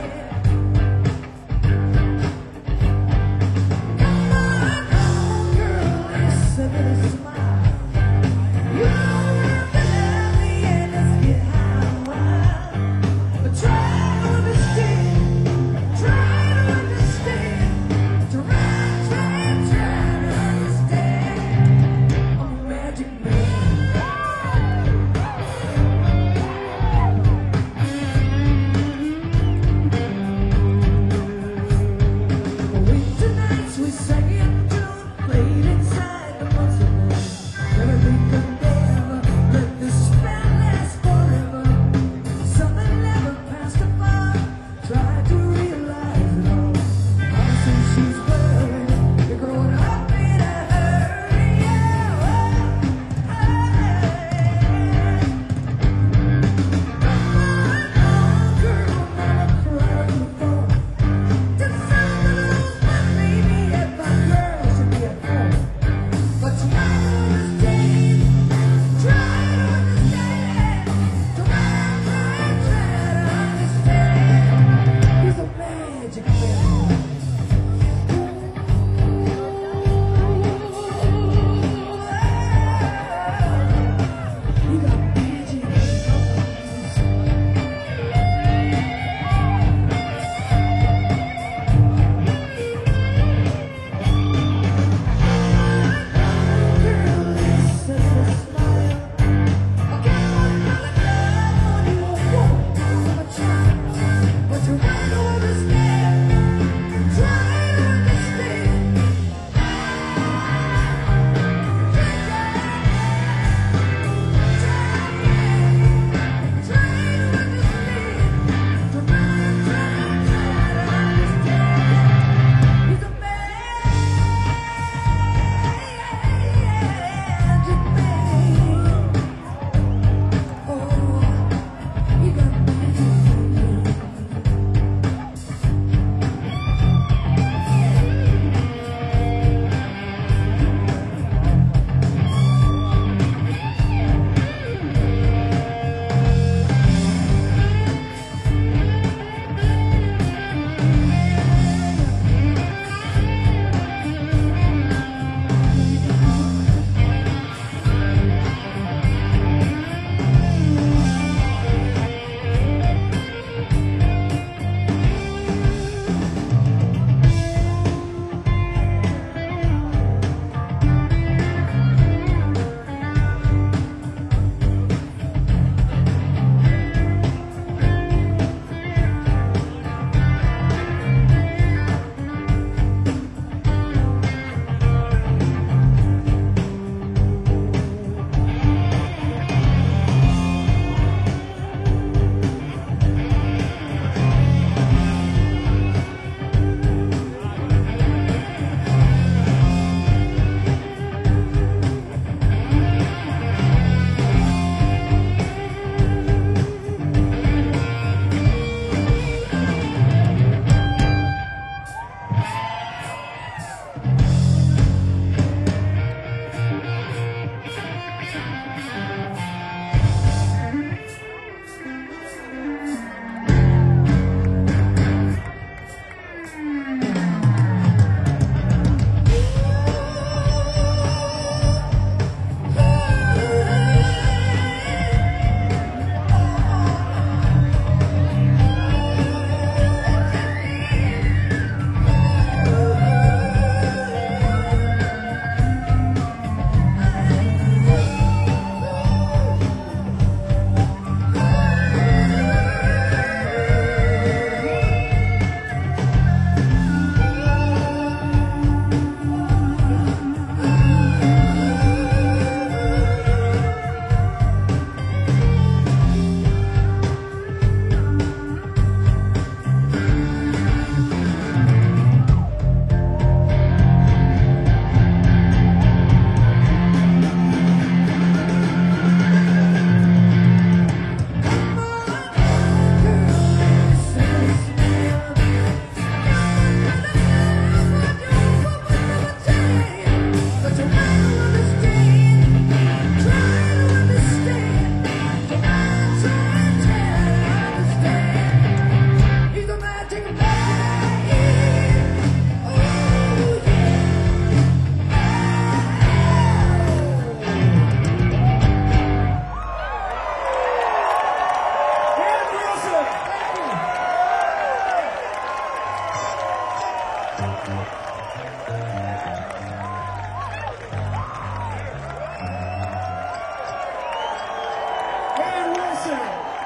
Brian Wilson.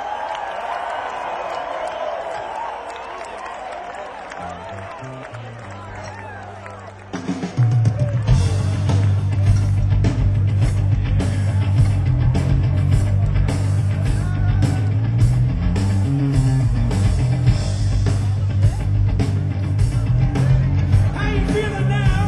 How you feeling now?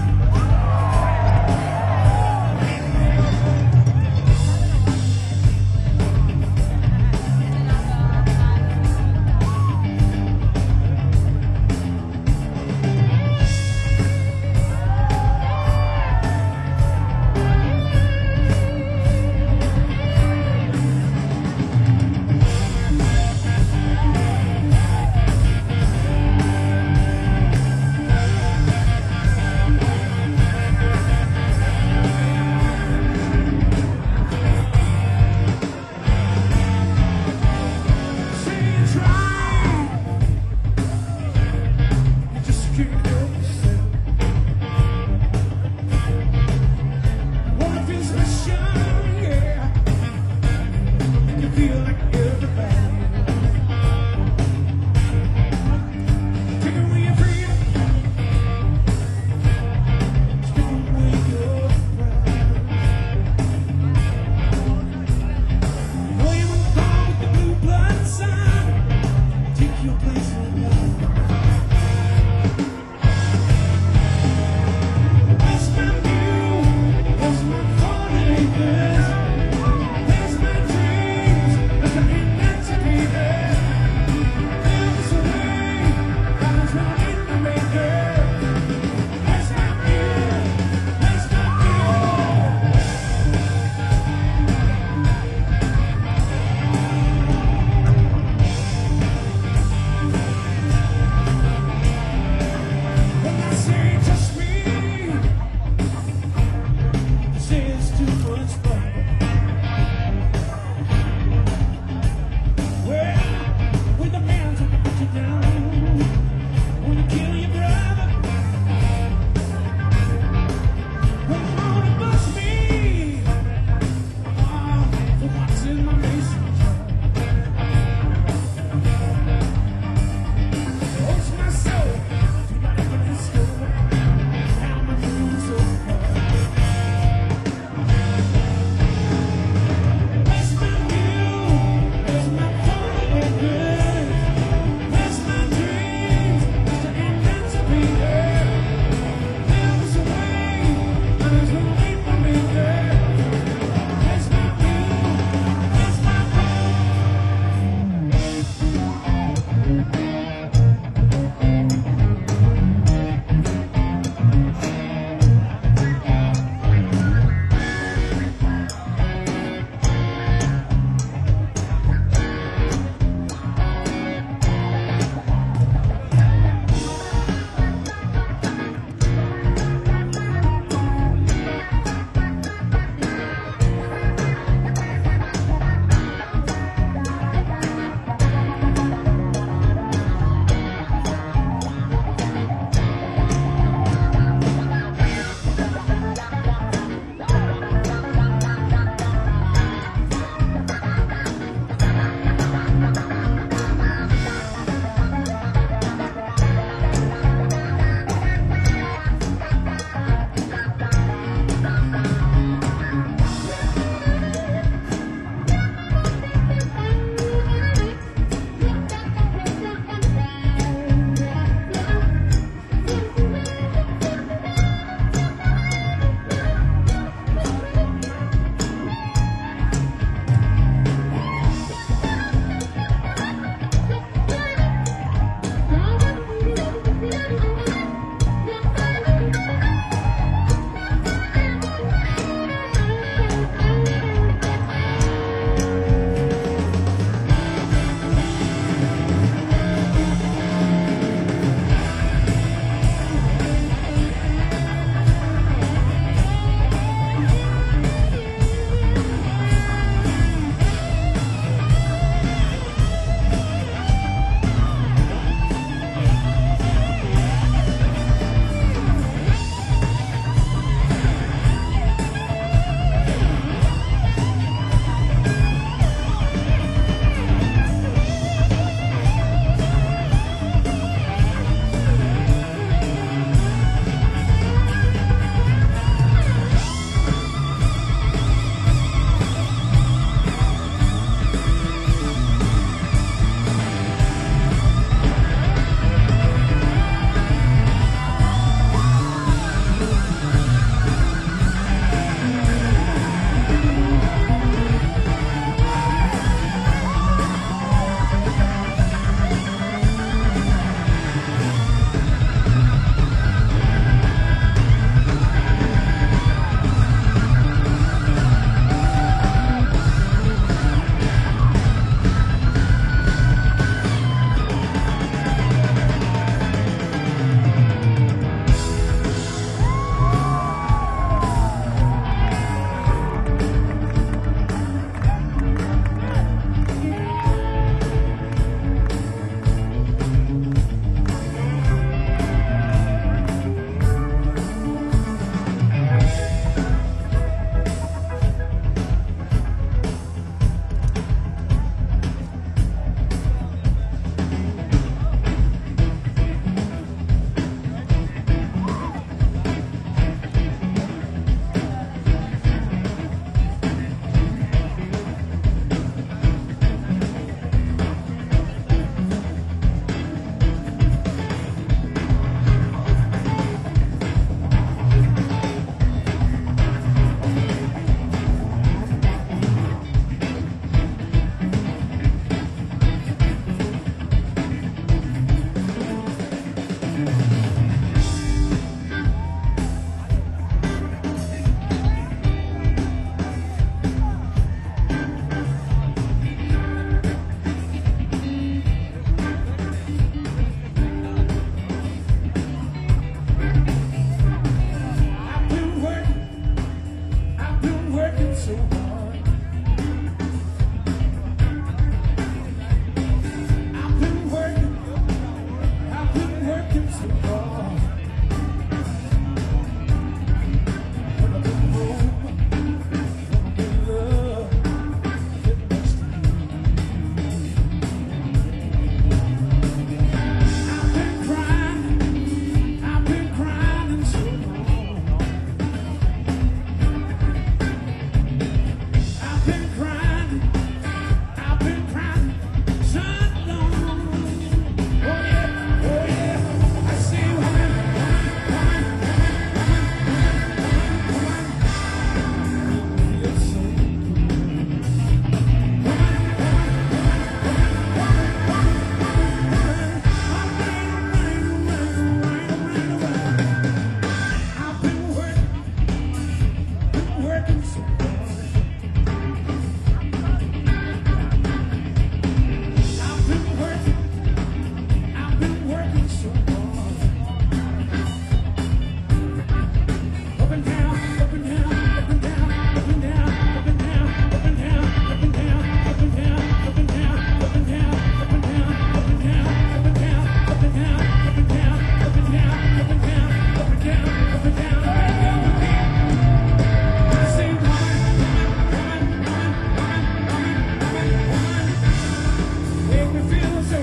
down, up and down, up and down, up and down, up and down. I say, woman, woman, woman, woman, woman, woman, woman, make me feel so.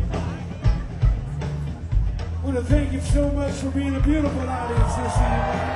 I want to thank you so much for being a beautiful audience this evening.